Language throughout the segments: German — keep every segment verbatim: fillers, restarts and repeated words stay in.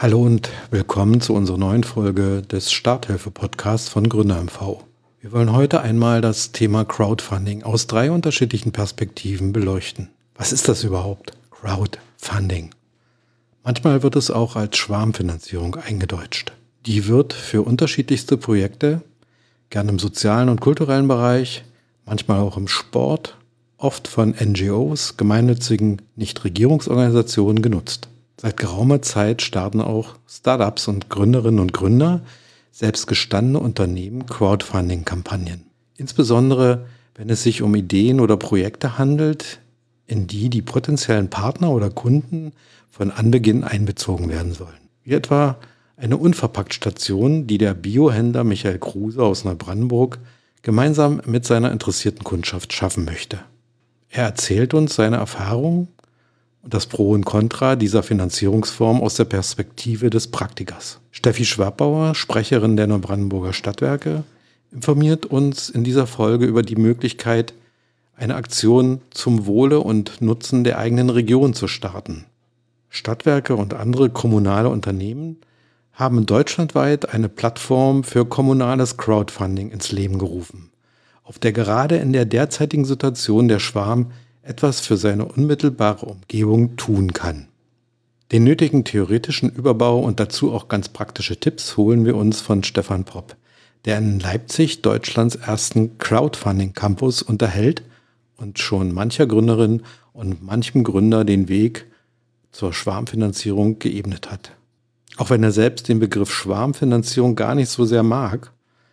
Hallo und willkommen zu unserer neuen Folge des Starthilfe-Podcasts von Gründer M V. Wir wollen heute einmal das Thema Crowdfunding aus drei unterschiedlichen Perspektiven beleuchten. Was ist das überhaupt? Crowdfunding. Manchmal wird es auch als Schwarmfinanzierung eingedeutscht. Die wird für unterschiedlichste Projekte, gern im sozialen und kulturellen Bereich, manchmal auch im Sport, oft von N G Os, gemeinnützigen Nichtregierungsorganisationen genutzt. Seit geraumer Zeit starten auch Startups und Gründerinnen und Gründer, selbst gestandene Unternehmen, Crowdfunding-Kampagnen. Insbesondere, wenn es sich um Ideen oder Projekte handelt, in die die potenziellen Partner oder Kunden von Anbeginn einbezogen werden sollen. Wie etwa eine Unverpackt-Station, die der Biohändler Michael Kruse aus Neubrandenburg gemeinsam mit seiner interessierten Kundschaft schaffen möchte. Er erzählt uns seine Erfahrungen und das Pro und Contra dieser Finanzierungsform aus der Perspektive des Praktikers. Steffi Schwabbauer, Sprecherin der Neubrandenburger Stadtwerke, informiert uns in dieser Folge über die Möglichkeit, eine Aktion zum Wohle und Nutzen der eigenen Region zu starten. Stadtwerke und andere kommunale Unternehmen haben deutschlandweit eine Plattform für kommunales Crowdfunding ins Leben gerufen, auf der gerade in der derzeitigen Situation der Schwarm etwas für seine unmittelbare Umgebung tun kann. Den nötigen theoretischen Überbau und dazu auch ganz praktische Tipps holen wir uns von Stefan Popp, der in Leipzig Deutschlands ersten Crowdfunding-Campus unterhält und schon mancher Gründerin und manchem Gründer den Weg zur Schwarmfinanzierung geebnet hat. Auch wenn er selbst den Begriff Schwarmfinanzierung gar nicht so sehr mag.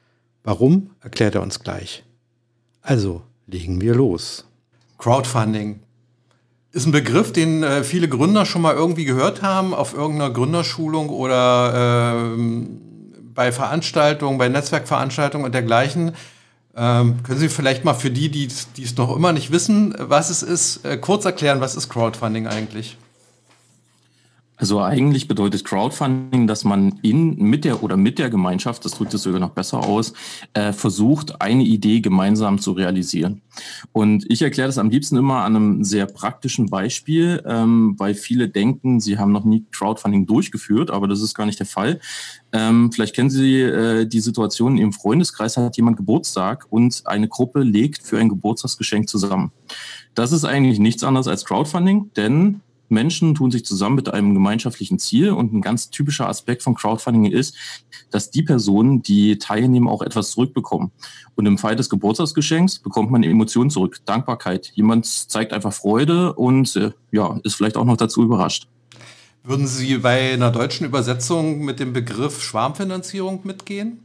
Warum, erklärt er uns gleich. Also, legen wir los. Crowdfunding ist ein Begriff, den äh, viele Gründer schon mal irgendwie gehört haben, auf irgendeiner Gründerschulung oder äh, bei Veranstaltungen, bei Netzwerkveranstaltungen und dergleichen. Ähm, können Sie vielleicht mal für die, die es noch immer nicht wissen, was es ist, äh, kurz erklären, was ist Crowdfunding eigentlich? Also eigentlich bedeutet Crowdfunding, dass man in mit der oder mit der Gemeinschaft, das drückt es sogar noch besser aus, äh, versucht, eine Idee gemeinsam zu realisieren. Und ich erkläre das am liebsten immer an einem sehr praktischen Beispiel, ähm, weil viele denken, sie haben noch nie Crowdfunding durchgeführt, aber das ist gar nicht der Fall. Ähm, vielleicht kennen Sie äh, die Situation, im Freundeskreis hat jemand Geburtstag und eine Gruppe legt für ein Geburtstagsgeschenk zusammen. Das ist eigentlich nichts anderes als Crowdfunding, denn Menschen tun sich zusammen mit einem gemeinschaftlichen Ziel und ein ganz typischer Aspekt von Crowdfunding ist, dass die Personen, die teilnehmen, auch etwas zurückbekommen. Und im Fall des Geburtstagsgeschenks bekommt man Emotionen zurück, Dankbarkeit. Jemand zeigt einfach Freude und äh, ja, ist vielleicht auch noch dazu überrascht. Würden Sie bei einer deutschen Übersetzung mit dem Begriff Schwarmfinanzierung mitgehen?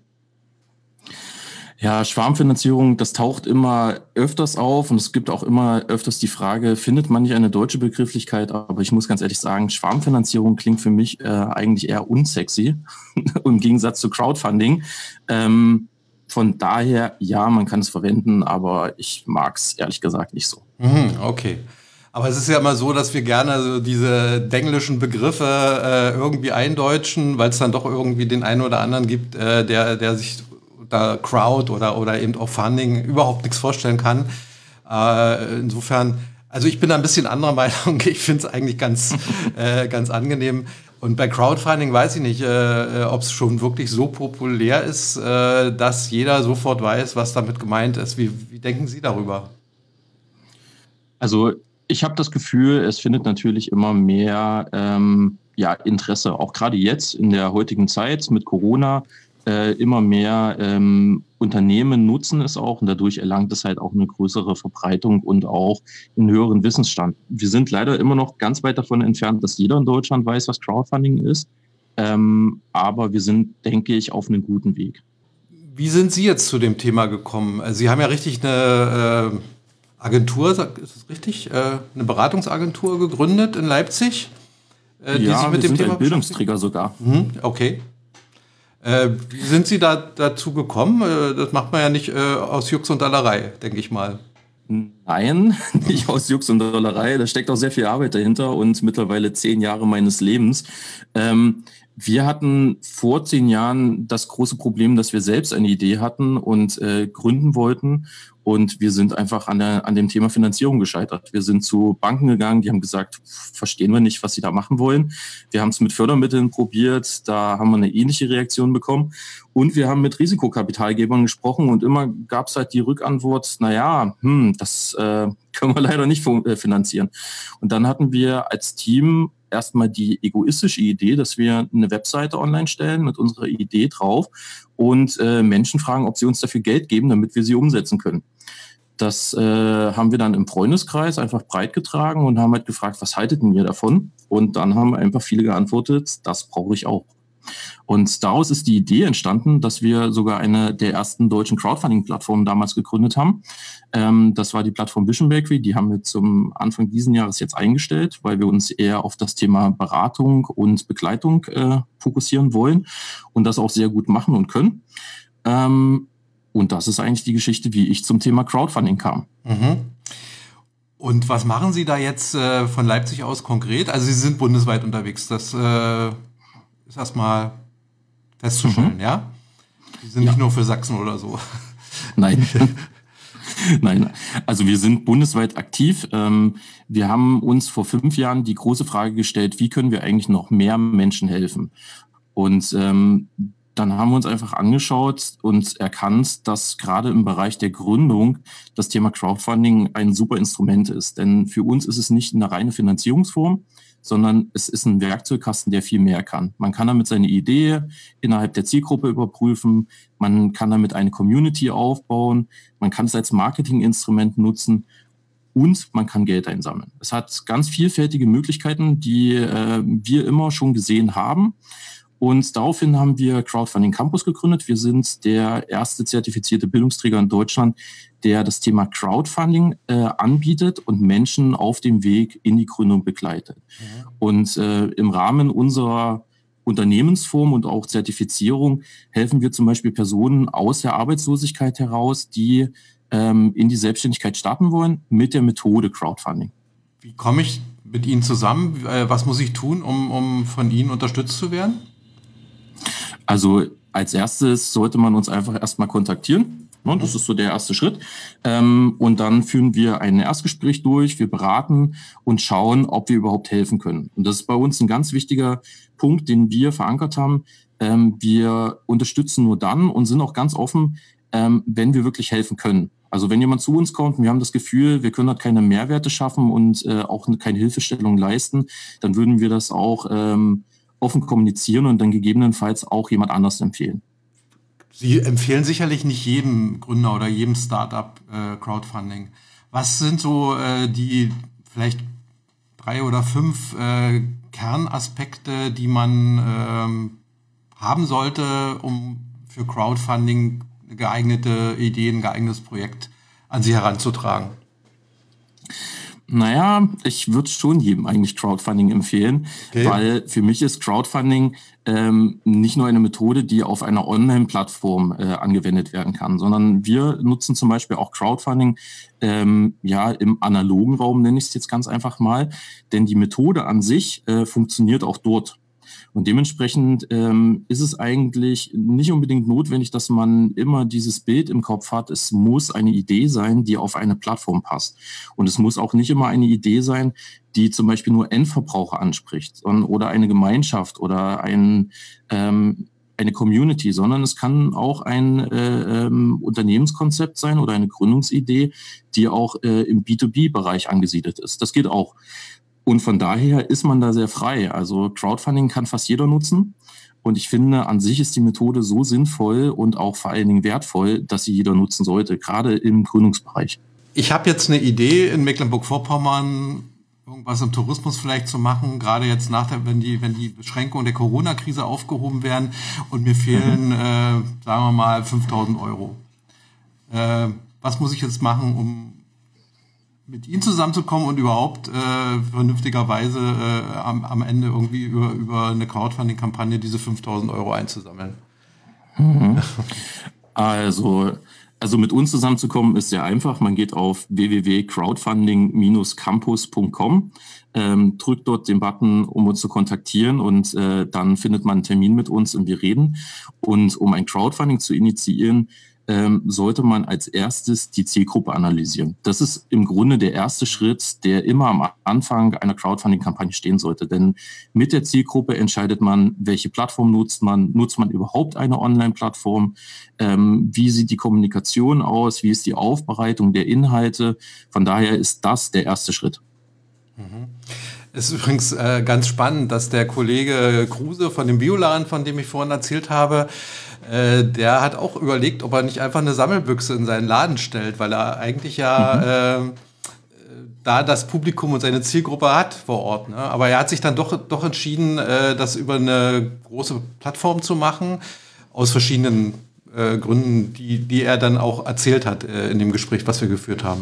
Ja, Schwarmfinanzierung, das taucht immer öfters auf und es gibt auch immer öfters die Frage, findet man nicht eine deutsche Begrifflichkeit? Aber ich muss ganz ehrlich sagen, Schwarmfinanzierung klingt für mich äh, eigentlich eher unsexy im Gegensatz zu Crowdfunding. Ähm, von daher, ja, man kann es verwenden, aber ich mag es ehrlich gesagt nicht so. Mhm, okay. Aber es ist ja immer so, dass wir gerne so diese denglischen Begriffe äh, irgendwie eindeutschen, weil es dann doch irgendwie den einen oder anderen gibt, äh, der, der sich da Crowd oder, oder eben auch Funding überhaupt nichts vorstellen kann. Äh, insofern, also ich bin da ein bisschen anderer Meinung. Ich finde es eigentlich ganz, äh, ganz angenehm. Und bei Crowdfunding weiß ich nicht, äh, ob es schon wirklich so populär ist, äh, dass jeder sofort weiß, was damit gemeint ist. Wie, wie denken Sie darüber? Also ich habe das Gefühl, es findet natürlich immer mehr ähm, ja, Interesse, auch gerade jetzt in der heutigen Zeit mit Corona. Äh, immer mehr ähm, Unternehmen nutzen es auch und dadurch erlangt es halt auch eine größere Verbreitung und auch einen höheren Wissensstand. Wir sind leider immer noch ganz weit davon entfernt, dass jeder in Deutschland weiß, was Crowdfunding ist. Ähm, aber wir sind, denke ich, auf einem guten Weg. Wie sind Sie jetzt zu dem Thema gekommen? Also Sie haben ja richtig eine äh, Agentur, ist das richtig? Äh, eine Beratungsagentur gegründet in Leipzig, äh, die ja, sich mit wir dem sind Thema ein Bildungsträger sogar. Mhm, okay. Äh, wie sind Sie da dazu gekommen? Äh, das macht man ja nicht äh, aus Jux und Dollerei, denke ich mal. Nein, nicht aus Jux und Dollerei. Da steckt auch sehr viel Arbeit dahinter und mittlerweile zehn Jahre meines Lebens. Ähm, Wir hatten vor zehn Jahren das große Problem, dass wir selbst eine Idee hatten und äh, gründen wollten. Und wir sind einfach an, der, an dem Thema Finanzierung gescheitert. Wir sind zu Banken gegangen, die haben gesagt, verstehen wir nicht, was sie da machen wollen. Wir haben es mit Fördermitteln probiert, da haben wir eine ähnliche Reaktion bekommen. Und wir haben mit Risikokapitalgebern gesprochen und immer gab es halt die Rückantwort, naja, hm, das äh, können wir leider nicht finanzieren. Und dann hatten wir als Team erstmal die egoistische Idee, dass wir eine Webseite online stellen mit unserer Idee drauf und äh, Menschen fragen, ob sie uns dafür Geld geben, damit wir sie umsetzen können. Das äh, haben wir dann im Freundeskreis einfach breit getragen und haben halt gefragt, was haltet ihr davon? Und dann haben einfach viele geantwortet, das brauche ich auch. Und daraus ist die Idee entstanden, dass wir sogar eine der ersten deutschen Crowdfunding-Plattformen damals gegründet haben. Ähm, das war die Plattform Vision Bakery. Die haben wir zum Anfang diesen Jahres jetzt eingestellt, weil wir uns eher auf das Thema Beratung und Begleitung äh, fokussieren wollen und das auch sehr gut machen und können. Ähm, und das ist eigentlich die Geschichte, wie ich zum Thema Crowdfunding kam. Mhm. Und was machen Sie da jetzt äh, von Leipzig aus konkret? Also Sie sind bundesweit unterwegs. Das äh ist erstmal festzustellen, mhm. ja? Die sind ja nicht nur für Sachsen oder so. Nein. Nein, also wir sind bundesweit aktiv. Wir haben uns vor fünf Jahren die große Frage gestellt, wie können wir eigentlich noch mehr Menschen helfen? Und ähm, dann haben wir uns einfach angeschaut und erkannt, dass gerade im Bereich der Gründung das Thema Crowdfunding ein super Instrument ist. Denn für uns ist es nicht eine reine Finanzierungsform, sondern es ist ein Werkzeugkasten, der viel mehr kann. Man kann damit seine Idee innerhalb der Zielgruppe überprüfen, man kann damit eine Community aufbauen, man kann es als Marketinginstrument nutzen und man kann Geld einsammeln. Es hat ganz vielfältige Möglichkeiten, die äh, wir immer schon gesehen haben. Und daraufhin haben wir Crowdfunding Campus gegründet. Wir sind der erste zertifizierte Bildungsträger in Deutschland, der das Thema Crowdfunding äh, anbietet und Menschen auf dem Weg in die Gründung begleitet. Ja. Und äh, im Rahmen unserer Unternehmensform und auch Zertifizierung helfen wir zum Beispiel Personen aus der Arbeitslosigkeit heraus, die ähm, in die Selbstständigkeit starten wollen, mit der Methode Crowdfunding. Wie komme ich mit Ihnen zusammen? Was muss ich tun, um, um von Ihnen unterstützt zu werden? Also als erstes sollte man uns einfach erstmal kontaktieren. Das ist so der erste Schritt. Und dann führen wir ein Erstgespräch durch, wir beraten und schauen, ob wir überhaupt helfen können. Und das ist bei uns ein ganz wichtiger Punkt, den wir verankert haben. Wir unterstützen nur dann und sind auch ganz offen, wenn wir wirklich helfen können. Also wenn jemand zu uns kommt und wir haben das Gefühl, wir können dort keine Mehrwerte schaffen und auch keine Hilfestellung leisten, dann würden wir das auch offen kommunizieren und dann gegebenenfalls auch jemand anders empfehlen. Sie empfehlen sicherlich nicht jedem Gründer oder jedem Startup äh, Crowdfunding. Was sind so äh, die vielleicht drei oder fünf äh, Kernaspekte, die man ähm, haben sollte, um für Crowdfunding eine geeignete Idee, ein geeignetes Projekt an Sie heranzutragen? Naja, ich würde schon jedem eigentlich Crowdfunding empfehlen, okay. Weil für mich ist Crowdfunding ähm, nicht nur eine Methode, die auf einer Online-Plattform äh, angewendet werden kann, sondern wir nutzen zum Beispiel auch Crowdfunding ähm, ja im analogen Raum, nenne ich es jetzt ganz einfach mal, denn die Methode an sich äh, funktioniert auch dort. Und dementsprechend ähm, ist es eigentlich nicht unbedingt notwendig, dass man immer dieses Bild im Kopf hat. Es muss eine Idee sein, die auf eine Plattform passt. Und es muss auch nicht immer eine Idee sein, die zum Beispiel nur Endverbraucher anspricht, sondern, oder eine Gemeinschaft oder ein, ähm, eine Community, sondern es kann auch ein äh, ähm, Unternehmenskonzept sein oder eine Gründungsidee, die auch äh, im B zwei B-Bereich angesiedelt ist. Das geht auch. Und von daher ist man da sehr frei. Also Crowdfunding kann fast jeder nutzen. Und ich finde, an sich ist die Methode so sinnvoll und auch vor allen Dingen wertvoll, dass sie jeder nutzen sollte, gerade im Gründungsbereich. Ich habe jetzt eine Idee, in Mecklenburg-Vorpommern irgendwas im Tourismus vielleicht zu machen, gerade jetzt nach der, wenn die, wenn die Beschränkungen der Corona-Krise aufgehoben werden und mir fehlen, mhm. äh, sagen wir mal, fünftausend Euro. Äh, was muss ich jetzt machen, um mit Ihnen zusammenzukommen und überhaupt äh, vernünftigerweise äh, am, am Ende irgendwie über, über eine Crowdfunding-Kampagne diese fünftausend Euro einzusammeln? Mhm. Also Also mit uns zusammenzukommen ist sehr einfach. Man geht auf w w w punkt crowdfunding Bindestrich campus punkt com, ähm, drückt dort den Button, um uns zu kontaktieren und äh, dann findet man einen Termin mit uns und wir reden. Und um ein Crowdfunding zu initiieren, ähm, sollte man als erstes die Zielgruppe analysieren. Das ist im Grunde der erste Schritt, der immer am Anfang einer Crowdfunding-Kampagne stehen sollte. Denn mit der Zielgruppe entscheidet man, welche Plattform nutzt man. Nutzt man überhaupt eine Online-Plattform? Ähm, wie sieht die Kommunikation aus? Wie ist die Aufbereitung der Inhalte? Von daher ist das der erste Schritt. Mhm. Es ist übrigens äh, ganz spannend, dass der Kollege Kruse von dem Bioladen, von dem ich vorhin erzählt habe, äh, der hat auch überlegt, ob er nicht einfach eine Sammelbüchse in seinen Laden stellt, weil er eigentlich ja mhm. äh, da das Publikum und seine Zielgruppe hat vor Ort. Ne? Aber er hat sich dann doch, doch entschieden, äh, das über eine große Plattform zu machen, aus verschiedenen äh, Gründen, die, die er dann auch erzählt hat äh, in dem Gespräch, was wir geführt haben.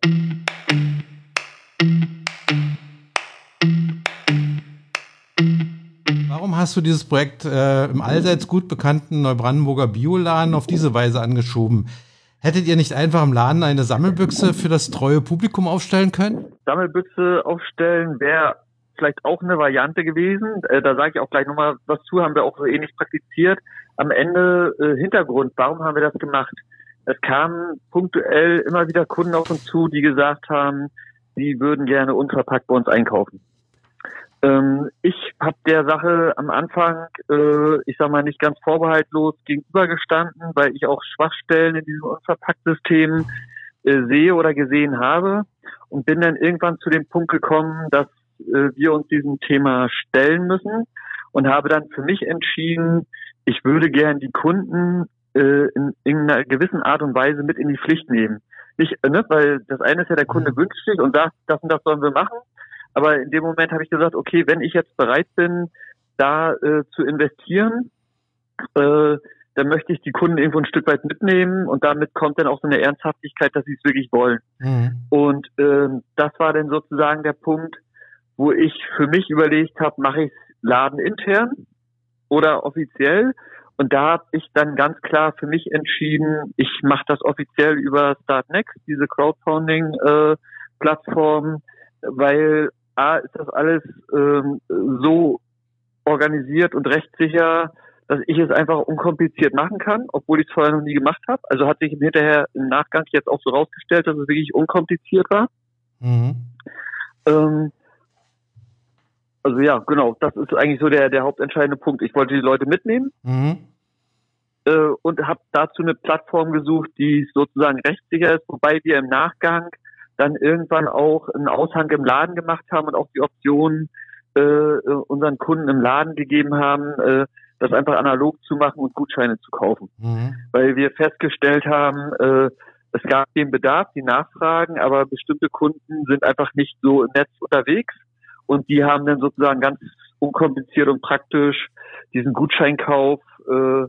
Warum hast du dieses Projekt äh, im allseits gut bekannten Neubrandenburger Bioladen auf diese Weise angeschoben? Hättet ihr nicht einfach im Laden eine Sammelbüchse für das treue Publikum aufstellen können? Sammelbüchse aufstellen wäre vielleicht auch eine Variante gewesen. Äh, da sage ich auch gleich nochmal was zu, haben wir auch so ähnlich praktiziert. Am Ende äh, Hintergrund, warum haben wir das gemacht? Es kamen punktuell immer wieder Kunden auf uns zu, die gesagt haben, sie würden gerne unverpackt bei uns einkaufen. Ähm, ich habe der Sache am Anfang, äh, ich sag mal, nicht ganz vorbehaltlos gegenübergestanden, weil ich auch Schwachstellen in diesem Unverpackt-System äh, sehe oder gesehen habe und bin dann irgendwann zu dem Punkt gekommen, dass äh, wir uns diesem Thema stellen müssen und habe dann für mich entschieden, ich würde gern die Kunden äh, in, in einer gewissen Art und Weise mit in die Pflicht nehmen. Nicht, ne, weil das eine ist ja, der Kunde wünscht sich und sagt, das und das sollen wir machen. Aber in dem Moment habe ich gesagt, okay, wenn ich jetzt bereit bin, da äh, zu investieren, äh, dann möchte ich die Kunden irgendwo ein Stück weit mitnehmen und damit kommt dann auch so eine Ernsthaftigkeit, dass sie es wirklich wollen. Mhm. Und äh, das war dann sozusagen der Punkt, wo ich für mich überlegt habe, mache ich es ladenintern oder offiziell? Und da habe ich dann ganz klar für mich entschieden, ich mache das offiziell über Startnext, diese Crowdfunding-Plattform, äh, weil A, ist das alles ähm, so organisiert und rechtssicher, dass ich es einfach unkompliziert machen kann, obwohl ich es vorher noch nie gemacht habe. Also hat sich hinterher im Nachgang jetzt auch so rausgestellt, dass es wirklich unkompliziert war. Mhm. Ähm, also ja, genau, das ist eigentlich so der, der hauptentscheidende Punkt. Ich wollte die Leute mitnehmen mhm. äh, und habe dazu eine Plattform gesucht, die sozusagen rechtssicher ist, wobei wir im Nachgang dann irgendwann auch einen Aushang im Laden gemacht haben und auch die Option äh, unseren Kunden im Laden gegeben haben, äh, das einfach analog zu machen und Gutscheine zu kaufen. Mhm. Weil wir festgestellt haben, äh, es gab den Bedarf, die Nachfragen, aber bestimmte Kunden sind einfach nicht so im Netz unterwegs und die haben dann sozusagen ganz unkompliziert und praktisch diesen Gutscheinkauf äh,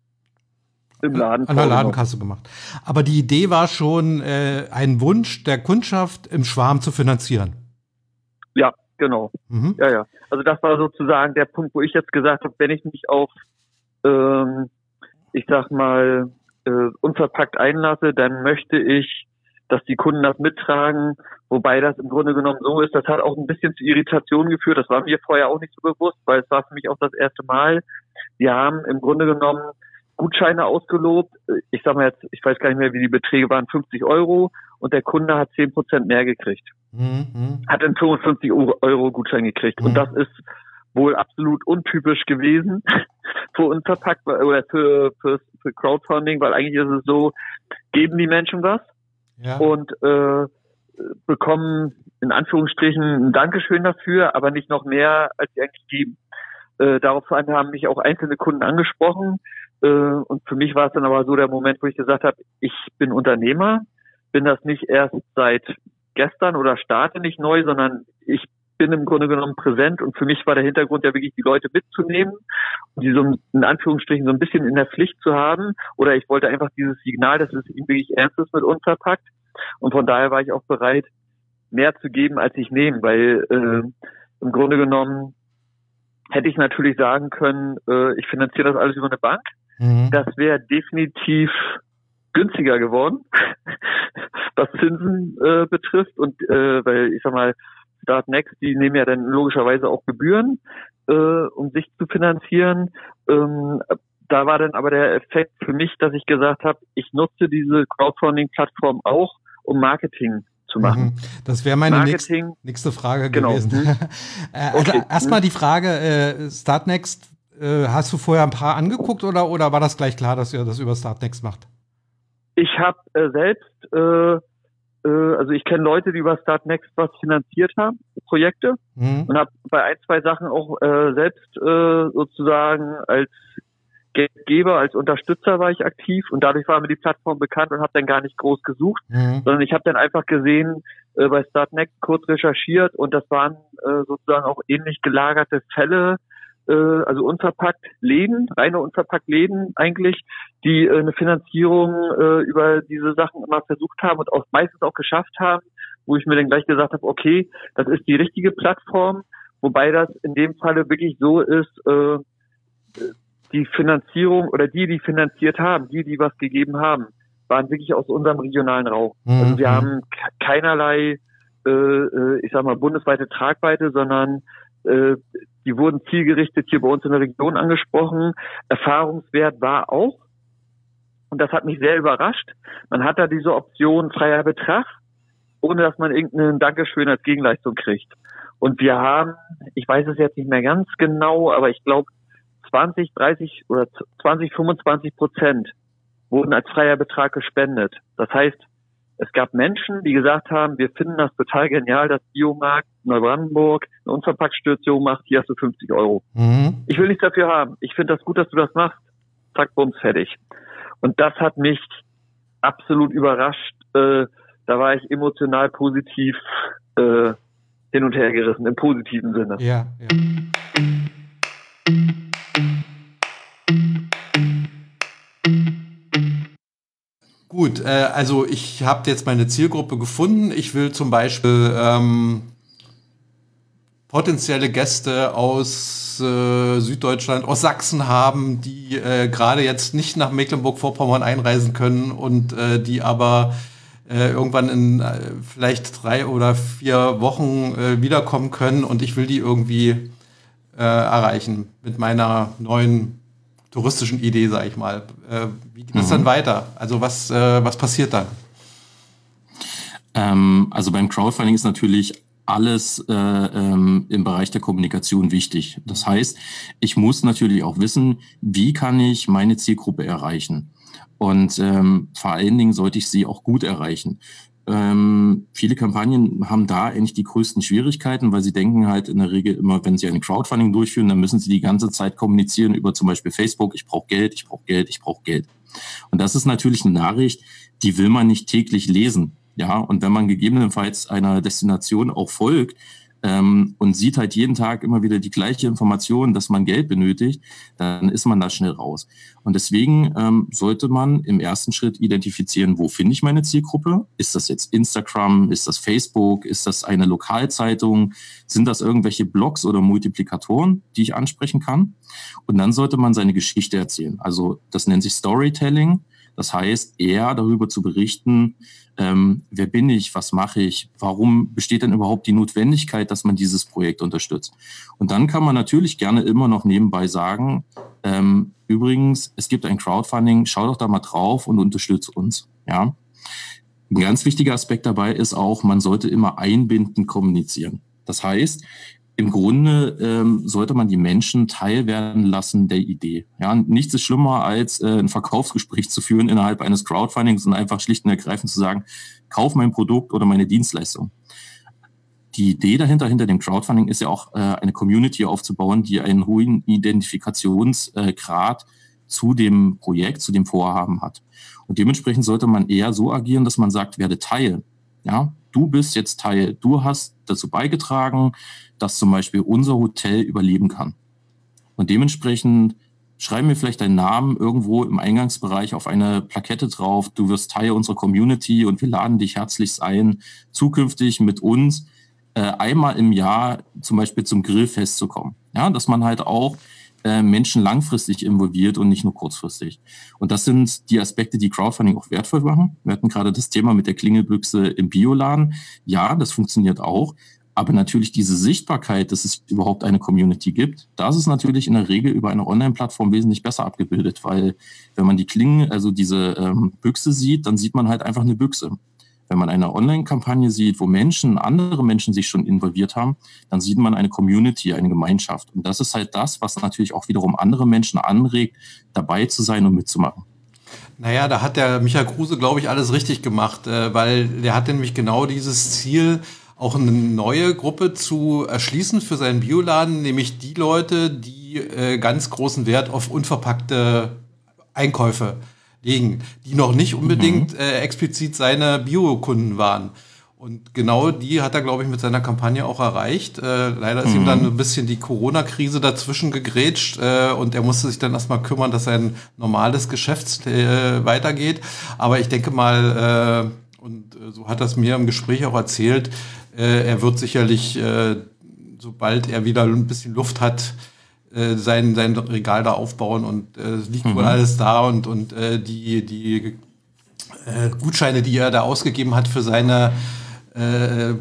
im Laden an der Ladenkasse gemacht. Aber die Idee war schon, äh, einen Wunsch der Kundschaft im Schwarm zu finanzieren. Ja, genau. Mhm. Ja, ja. Also das war sozusagen der Punkt, wo ich jetzt gesagt habe, wenn ich mich auf, ähm, ich sag mal, äh, unverpackt einlasse, dann möchte ich, dass die Kunden das mittragen. Wobei das im Grunde genommen so ist, das hat auch ein bisschen zu Irritationen geführt. Das war mir vorher auch nicht so bewusst, weil es war für mich auch das erste Mal. Wir haben im Grunde genommen Gutscheine ausgelobt. Ich sag mal jetzt, ich weiß gar nicht mehr, wie die Beträge waren, fünfzig Euro und der Kunde hat zehn Prozent mehr gekriegt. Mhm. Hat einen fünfundfünfzig Euro Gutschein gekriegt. Mhm. Und das ist wohl absolut untypisch gewesen für unverpackt oder für, für, für Crowdfunding, weil eigentlich ist es so, geben die Menschen was ja. und äh, bekommen in Anführungsstrichen ein Dankeschön dafür, aber nicht noch mehr, als sie eigentlich geben. Äh, daraufhin haben mich auch einzelne Kunden angesprochen. Und für mich war es dann aber so der Moment, wo ich gesagt habe, ich bin Unternehmer, bin das nicht erst seit gestern oder starte nicht neu, sondern ich bin im Grunde genommen präsent und für mich war der Hintergrund ja wirklich, die Leute mitzunehmen und die so in Anführungsstrichen so ein bisschen in der Pflicht zu haben oder ich wollte einfach dieses Signal, dass es ihnen wirklich ernst ist mit uns verpackt und von daher war ich auch bereit, mehr zu geben, als ich nehme, weil äh, im Grunde genommen hätte ich natürlich sagen können, äh, ich finanziere das alles über eine Bank. Mhm. Das wäre definitiv günstiger geworden, was Zinsen äh, betrifft. Und äh, weil ich sag mal, Startnext, die nehmen ja dann logischerweise auch Gebühren, äh, um sich zu finanzieren. Ähm, da war dann aber der Effekt für mich, dass ich gesagt habe, ich nutze diese Crowdfunding-Plattform auch, um Marketing zu machen. Das wäre meine nächste, nächste Frage genau. gewesen. Hm. also okay. Erstmal die Frage, äh, Startnext, äh, hast du vorher ein paar angeguckt oder, oder war das gleich klar, dass ihr das über Startnext macht? Ich habe äh, selbst, äh, äh, also ich kenne Leute, die über Startnext was finanziert haben, Projekte, mhm. und habe bei ein, zwei Sachen auch äh, selbst äh, sozusagen als Geldgeber, als Unterstützer war ich aktiv und dadurch war mir die Plattform bekannt und habe dann gar nicht groß gesucht, mhm. sondern ich habe dann einfach gesehen, äh, bei Startnext kurz recherchiert und das waren äh, sozusagen auch ähnlich gelagerte Fälle, äh, also unverpackt Läden, reine unverpackt Läden eigentlich, die äh, eine Finanzierung äh, über diese Sachen immer versucht haben und auch meistens auch geschafft haben, wo ich mir dann gleich gesagt habe, okay, das ist die richtige Plattform, wobei das in dem Falle wirklich so ist, äh, die Finanzierung oder die, die finanziert haben, die, die was gegeben haben, waren wirklich aus unserem regionalen Raum. Mhm. Also wir haben keinerlei, äh, ich sag mal, bundesweite Tragweite, sondern äh, die wurden zielgerichtet hier bei uns in der Region angesprochen. Erfahrungswert war auch, und das hat mich sehr überrascht, man hat da diese Option freier Betrag, ohne dass man irgendeinen Dankeschön als Gegenleistung kriegt. Und wir haben, ich weiß es jetzt nicht mehr ganz genau, aber ich glaube, zwanzig, dreißig oder zwanzig, fünfundzwanzig Prozent wurden als freier Betrag gespendet. Das heißt, es gab Menschen, die gesagt haben, wir finden das total genial, dass Biomarkt Neubrandenburg eine Unverpackt-Station macht, hier hast du fünfzig Euro. Mhm. Ich will nichts dafür haben. Ich finde das gut, dass du das machst. Zack, bums, fertig. Und das hat mich absolut überrascht. Äh, da war ich emotional positiv äh, hin und her gerissen, im positiven Sinne. Ja, ja. Gut, äh, also ich habe jetzt meine Zielgruppe gefunden. Ich will zum Beispiel ähm, potenzielle Gäste aus äh, Süddeutschland, aus Sachsen haben, die äh, gerade jetzt nicht nach Mecklenburg-Vorpommern einreisen können und äh, die aber äh, irgendwann in äh, vielleicht drei oder vier Wochen äh, wiederkommen können und ich will die irgendwie äh, erreichen mit meiner neuen touristischen Idee, sag ich mal. Äh, wie geht es mhm. dann weiter? Also was, äh, was passiert dann? Ähm, also beim Crowdfunding ist natürlich alles äh, ähm, im Bereich der Kommunikation wichtig. Das heißt, ich muss natürlich auch wissen, wie kann ich meine Zielgruppe erreichen? Und ähm, vor allen Dingen sollte ich sie auch gut erreichen. Ähm, viele Kampagnen haben da eigentlich die größten Schwierigkeiten, weil sie denken halt in der Regel immer, wenn sie ein Crowdfunding durchführen, dann müssen sie die ganze Zeit kommunizieren über zum Beispiel Facebook, ich brauche Geld, ich brauche Geld, ich brauche Geld. Und das ist natürlich eine Nachricht, die will man nicht täglich lesen. Ja, und wenn man gegebenenfalls einer Destination auch folgt, ähm, und sieht halt jeden Tag immer wieder die gleiche Information, dass man Geld benötigt, dann ist man da schnell raus. Und deswegen ähm, sollte man im ersten Schritt identifizieren, wo finde ich meine Zielgruppe? Ist das jetzt Instagram? Ist das Facebook? Ist das eine Lokalzeitung? Sind das irgendwelche Blogs oder Multiplikatoren, die ich ansprechen kann? Und dann sollte man seine Geschichte erzählen. Also das nennt sich Storytelling. Das heißt, eher darüber zu berichten, ähm, wer bin ich, was mache ich, warum besteht denn überhaupt die Notwendigkeit, dass man dieses Projekt unterstützt. Und dann kann man natürlich gerne immer noch nebenbei sagen, ähm, übrigens, es gibt ein Crowdfunding, schau doch da mal drauf und unterstütze uns. Ja? Ein ganz wichtiger Aspekt dabei ist auch, man sollte immer einbindend kommunizieren. Das heißt, im Grunde ähm, sollte man die Menschen teilwerden lassen der Idee. Ja, nichts ist schlimmer, als äh, ein Verkaufsgespräch zu führen innerhalb eines Crowdfundings und einfach schlicht und ergreifend zu sagen, kauf mein Produkt oder meine Dienstleistung. Die Idee dahinter, hinter dem Crowdfunding, ist ja auch äh, eine Community aufzubauen, die einen hohen Identifikationsgrad äh, zu dem Projekt, zu dem Vorhaben hat. Und dementsprechend sollte man eher so agieren, dass man sagt, werde Teil. Ja, du bist jetzt Teil, du hast dazu beigetragen, dass zum Beispiel unser Hotel überleben kann. Und dementsprechend schreib mir vielleicht deinen Namen irgendwo im Eingangsbereich auf eine Plakette drauf. Du wirst Teil unserer Community und wir laden dich herzlichst ein, zukünftig mit uns äh, einmal im Jahr zum Beispiel zum Grillfest zu kommen. Ja, dass man halt auch äh, Menschen langfristig involviert und nicht nur kurzfristig. Und das sind die Aspekte, die Crowdfunding auch wertvoll machen. Wir hatten gerade das Thema mit der Klingelbüchse im Bioladen. Ja, das funktioniert auch. Aber natürlich diese Sichtbarkeit, dass es überhaupt eine Community gibt, das ist natürlich in der Regel über eine Online-Plattform wesentlich besser abgebildet, weil wenn man die Klingen, also diese ähm, Büchse sieht, dann sieht man halt einfach eine Büchse. Wenn man eine Online-Kampagne sieht, wo Menschen, andere Menschen sich schon involviert haben, dann sieht man eine Community, eine Gemeinschaft. Und das ist halt das, was natürlich auch wiederum andere Menschen anregt, dabei zu sein und mitzumachen. Naja, da hat der Michael Kruse, glaube ich, alles richtig gemacht, äh, weil der hat nämlich genau dieses Ziel, auch eine neue Gruppe zu erschließen für seinen Bioladen, nämlich die Leute, die äh, ganz großen Wert auf unverpackte Einkäufe legen, die noch nicht unbedingt mhm. äh, explizit seine Bio-Kunden waren. Und genau die hat er, glaube ich, mit seiner Kampagne auch erreicht. Äh, leider ist mhm. ihm dann ein bisschen die Corona-Krise dazwischen gegrätscht äh, und er musste sich dann erstmal kümmern, dass sein normales Geschäft äh, weitergeht. Aber ich denke mal, äh, und äh, so hat er es mir im Gespräch auch erzählt, äh, er wird sicherlich, äh, sobald er wieder ein bisschen Luft hat, sein sein Regal da aufbauen und äh, es liegt mhm. wohl alles da und und äh, die die äh, Gutscheine, die er da ausgegeben hat für seine äh,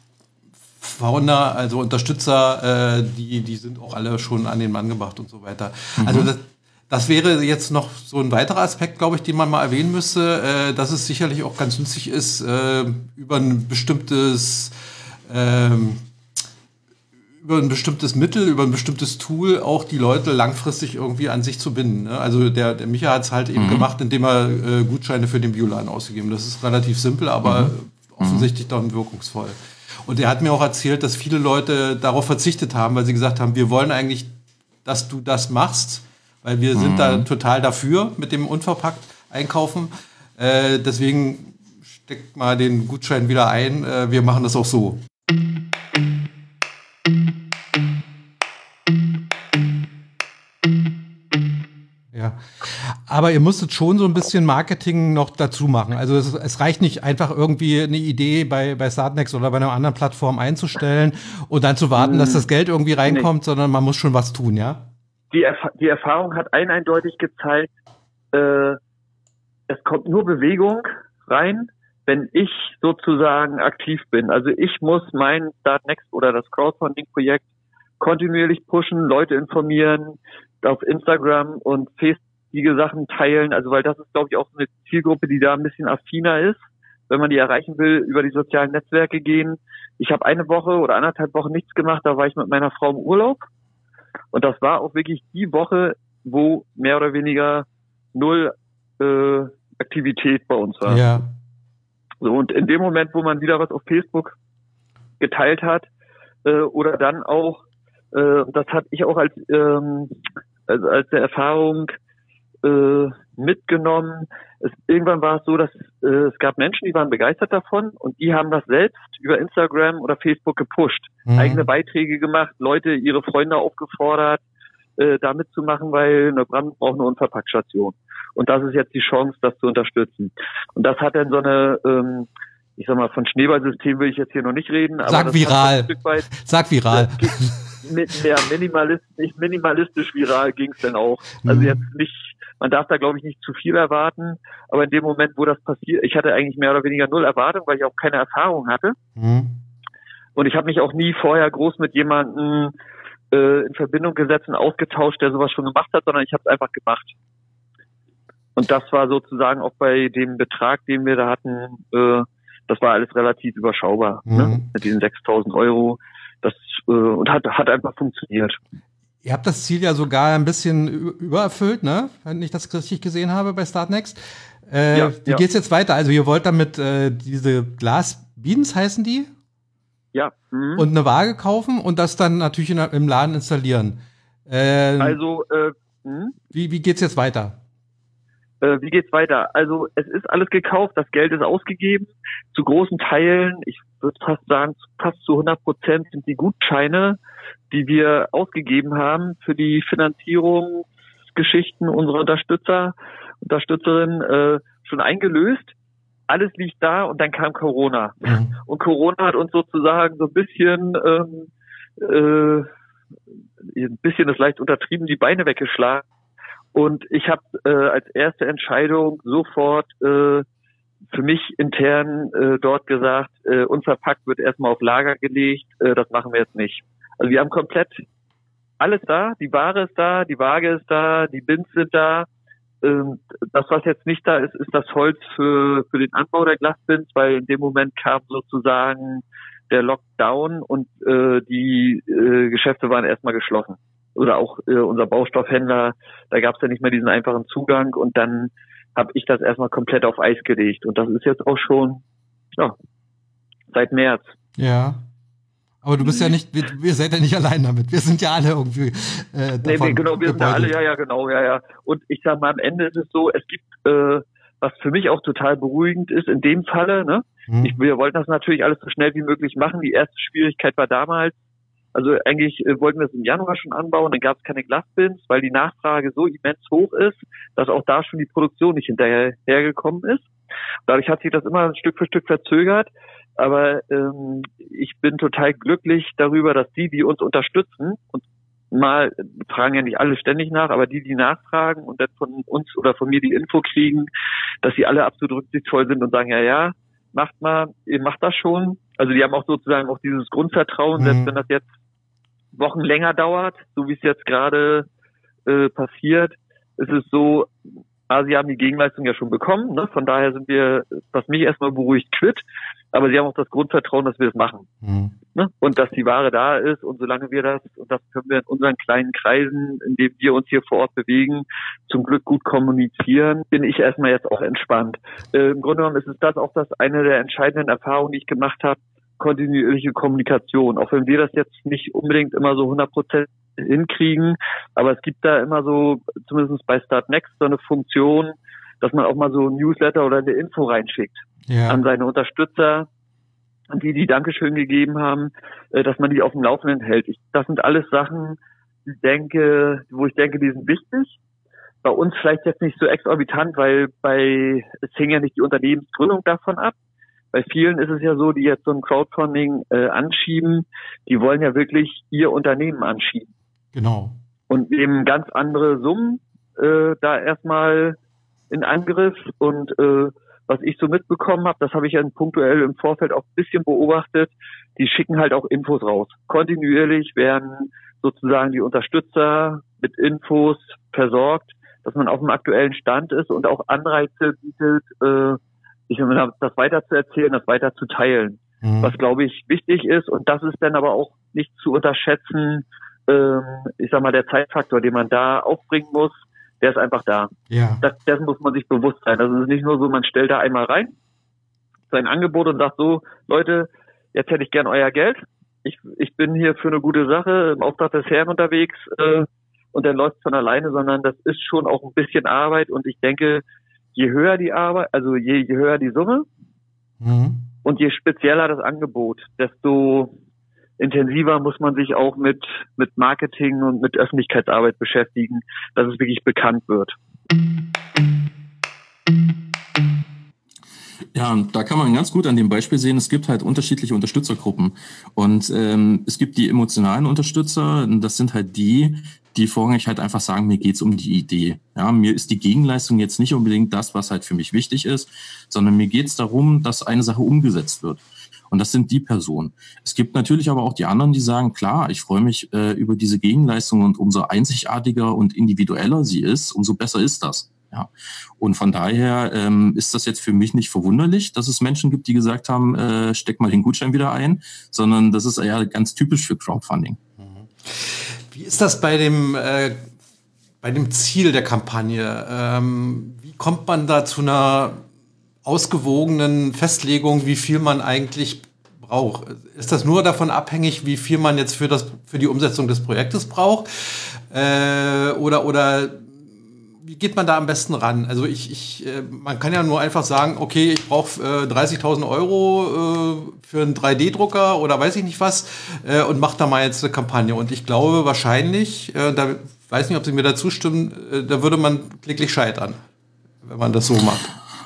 Fauna, also Unterstützer, äh, die die sind auch alle schon an den Mann gebracht und so weiter. Mhm. Also das, das wäre jetzt noch so ein weiterer Aspekt, glaube ich, den man mal erwähnen müsste, äh, dass es sicherlich auch ganz nützlich ist, äh, über ein bestimmtes ähm, über ein bestimmtes Mittel, über ein bestimmtes Tool auch die Leute langfristig irgendwie an sich zu binden. Ne? Also der, der Micha hat es halt eben mhm. gemacht, indem er äh, Gutscheine für den Bioladen ausgegeben hat. Das ist relativ simpel, aber mhm. offensichtlich dann wirkungsvoll. Und er hat mir auch erzählt, dass viele Leute darauf verzichtet haben, weil sie gesagt haben, wir wollen eigentlich, dass du das machst, weil wir mhm. sind da total dafür mit dem unverpackt einkaufen. Äh, deswegen steckt mal den Gutschein wieder ein. Äh, wir machen das auch so. Ja, aber ihr musstet schon so ein bisschen Marketing noch dazu machen. Also es, es reicht nicht einfach irgendwie eine Idee bei, bei Startnext oder bei einer anderen Plattform einzustellen und dann zu warten, dass das Geld irgendwie reinkommt, nee. sondern man muss schon was tun, ja? Die, Erf- die Erfahrung hat ein eindeutig gezeigt, äh, es kommt nur Bewegung rein, wenn ich sozusagen aktiv bin. Also ich muss mein Startnext oder das Crowdfunding-Projekt kontinuierlich pushen, Leute informieren, auf Instagram und Facebook die Sachen teilen, also weil das ist, glaube ich, auch eine Zielgruppe, die da ein bisschen affiner ist, wenn man die erreichen will, über die sozialen Netzwerke gehen. Ich habe eine Woche oder anderthalb Wochen nichts gemacht, da war ich mit meiner Frau im Urlaub und das war auch wirklich die Woche, wo mehr oder weniger null äh, Aktivität bei uns war. Ja. So, und in dem Moment, wo man wieder was auf Facebook geteilt hat äh, oder dann auch, äh, das hatte ich auch als ähm, also als eine Erfahrung äh, mitgenommen. Es, irgendwann war es so, dass äh, es gab Menschen, die waren begeistert davon und die haben das selbst über Instagram oder Facebook gepusht, mhm. eigene Beiträge gemacht, Leute, ihre Freunde aufgefordert, äh, da mitzumachen, weil Neubrandenburg braucht eine Unverpackstation. Und das ist jetzt die Chance, das zu unterstützen. Und das hat dann so eine, ähm, ich sag mal, von Schneeballsystem will ich jetzt hier noch nicht reden. Aber Sag viral. Weit, Sag viral. Mit, ja, minimalist, nicht minimalistisch viral ging es dann auch. Also mhm. jetzt nicht, man darf da glaube ich nicht zu viel erwarten, aber in dem Moment, wo das passiert, ich hatte eigentlich mehr oder weniger null Erwartung, weil ich auch keine Erfahrung hatte. Mhm. Und ich habe mich auch nie vorher groß mit jemandem äh, in Verbindung gesetzt und ausgetauscht, der sowas schon gemacht hat, sondern ich habe es einfach gemacht. Und das war sozusagen auch bei dem Betrag, den wir da hatten, äh, das war alles relativ überschaubar, mhm. ne? Mit diesen sechstausend Euro. Das äh, und hat hat einfach funktioniert. Ihr habt das Ziel ja sogar ein bisschen übererfüllt, ne? Wenn ich das richtig gesehen habe bei Startnext. Äh, ja, wie ja. geht's jetzt weiter? Also ihr wollt damit äh, diese Glasbeans heißen die? Ja. Mhm. Und eine Waage kaufen und das dann natürlich in, im Laden installieren. Äh, also äh, wie wie geht's jetzt weiter? Äh, wie geht's weiter? Also es ist alles gekauft, das Geld ist ausgegeben. Zu großen Teilen, ich würde fast sagen, fast zu hundert Prozent sind die Gutscheine, die wir ausgegeben haben für die Finanzierungsgeschichten unserer Unterstützer, Unterstützerinnen äh, schon eingelöst. Alles liegt da und dann kam Corona. Mhm. Und Corona hat uns sozusagen so ein bisschen ähm, äh, ein bisschen ist leicht untertrieben, die Beine weggeschlagen. Und ich habe äh, als erste Entscheidung sofort äh, für mich intern äh, dort gesagt, äh, unverpackt wird erstmal auf Lager gelegt, äh, das machen wir jetzt nicht. Also wir haben komplett alles da, die Ware ist da, die Waage ist da, die Bins sind da. Ähm, das, was jetzt nicht da ist, ist das Holz für für den Anbau der Glasbins, weil in dem Moment kam sozusagen der Lockdown und äh, die äh, Geschäfte waren erstmal geschlossen. Oder auch äh, unser Baustoffhändler, da gab es ja nicht mehr diesen einfachen Zugang und dann habe ich das erstmal komplett auf Eis gelegt. Und das ist jetzt auch schon ja, seit März. Ja. Aber du bist ja nicht, wir, wir seid ja nicht allein damit. Wir sind ja alle irgendwie äh, davon Nee, nee, genau, wir sind ja alle, ja, ja, genau, ja, ja. Und ich sag mal, am Ende ist es so, es gibt, äh, was für mich auch total beruhigend ist, in dem Falle, ne? Hm. Ich, wir wollten das natürlich alles so schnell wie möglich machen. Die erste Schwierigkeit war damals, also eigentlich äh, wollten wir es im Januar schon anbauen, dann gab es keine Glasbins, weil die Nachfrage so immens hoch ist, dass auch da schon die Produktion nicht hinterhergekommen ist. Dadurch hat sich das immer Stück für Stück verzögert. Aber ähm, ich bin total glücklich darüber, dass die, die uns unterstützen, und mal fragen ja nicht alle ständig nach, aber die, die nachfragen und dann von uns oder von mir die Info kriegen, dass sie alle absolut rücksichtsvoll sind und sagen, ja, ja, macht mal, ihr macht das schon. Also die haben auch sozusagen auch dieses Grundvertrauen, mhm. selbst wenn das jetzt Wochen länger dauert, so wie es jetzt gerade äh, passiert, ist es so, ah, sie haben die Gegenleistung ja schon bekommen, ne? Von daher sind wir, was mich erstmal beruhigt, quitt, aber sie haben auch das Grundvertrauen, dass wir es machen. Mhm. Ne? Und dass die Ware da ist und solange wir das, und das können wir in unseren kleinen Kreisen, in denen wir uns hier vor Ort bewegen, zum Glück gut kommunizieren, bin ich erstmal jetzt auch entspannt. Äh, im Grunde genommen ist es das auch das eine der entscheidenden Erfahrungen, die ich gemacht habe, kontinuierliche Kommunikation. Auch wenn wir das jetzt nicht unbedingt immer so hundert Prozent hinkriegen, aber es gibt da immer so, zumindest bei Start Next, so eine Funktion, dass man auch mal so ein Newsletter oder eine Info reinschickt ja. an seine Unterstützer, an die, die Dankeschön gegeben haben, dass man die auf dem Laufenden hält. Ich, das sind alles Sachen, die denke, wo ich denke, die sind wichtig. Bei uns vielleicht jetzt nicht so exorbitant, weil bei, es hängt ja nicht die Unternehmensgründung davon ab. Bei vielen ist es ja so, die jetzt so ein Crowdfunding äh, anschieben, die wollen ja wirklich ihr Unternehmen anschieben. Genau. Und nehmen ganz andere Summen äh, da erstmal in Angriff. Und äh, was ich so mitbekommen habe, das habe ich ja punktuell im Vorfeld auch ein bisschen beobachtet, die schicken halt auch Infos raus. Kontinuierlich werden sozusagen die Unterstützer mit Infos versorgt, dass man auf dem aktuellen Stand ist und auch Anreize bietet, äh, ich meine, das weiter zu erzählen, das weiter zu teilen, mhm. was, glaube ich, wichtig ist. Und das ist dann aber auch nicht zu unterschätzen, ähm, ich sag mal, der Zeitfaktor, den man da aufbringen muss, der ist einfach da. Ja. Das, dessen muss man sich bewusst sein. Also es ist nicht nur so, man stellt da einmal rein, sein Angebot und sagt so, Leute, jetzt hätte ich gern euer Geld. Ich, ich bin hier für eine gute Sache im Auftrag des Herrn unterwegs äh, und dann läuft es von alleine, sondern das ist schon auch ein bisschen Arbeit und ich denke, je höher die Arbeit, also je, je höher die Summe mhm. und je spezieller das Angebot, desto intensiver muss man sich auch mit, mit Marketing und mit Öffentlichkeitsarbeit beschäftigen, dass es wirklich bekannt wird. Ja, da kann man ganz gut an dem Beispiel sehen, es gibt halt unterschiedliche Unterstützergruppen und ähm, es gibt die emotionalen Unterstützer, das sind halt die, die vorrangig halt einfach sagen, mir geht's um die Idee. Ja, mir ist die Gegenleistung jetzt nicht unbedingt das, was halt für mich wichtig ist, sondern mir geht's darum, dass eine Sache umgesetzt wird. Und das sind die Personen. Es gibt natürlich aber auch die anderen, die sagen, klar, ich freue mich äh, über diese Gegenleistung und umso einzigartiger und individueller sie ist, umso besser ist das. Ja. Und von daher ähm, ist das jetzt für mich nicht verwunderlich, dass es Menschen gibt, die gesagt haben, äh, steck mal den Gutschein wieder ein, sondern das ist eher ganz typisch für Crowdfunding. Wie ist das bei dem, äh, bei dem Ziel der Kampagne? Ähm, wie kommt man da zu einer ausgewogenen Festlegung, wie viel man eigentlich braucht? Ist das nur davon abhängig, wie viel man jetzt für das, für die Umsetzung des Projektes braucht? Äh, oder, oder wie geht man da am besten ran? Also ich, ich, äh, man kann ja nur einfach sagen, okay, ich brauche äh, dreißigtausend Euro äh, für einen drei D Drucker oder weiß ich nicht was äh, und mache da mal jetzt eine Kampagne. Und ich glaube wahrscheinlich, äh, da weiß nicht, ob Sie mir da zustimmen, äh, da würde man kläglich scheitern, wenn man das so macht.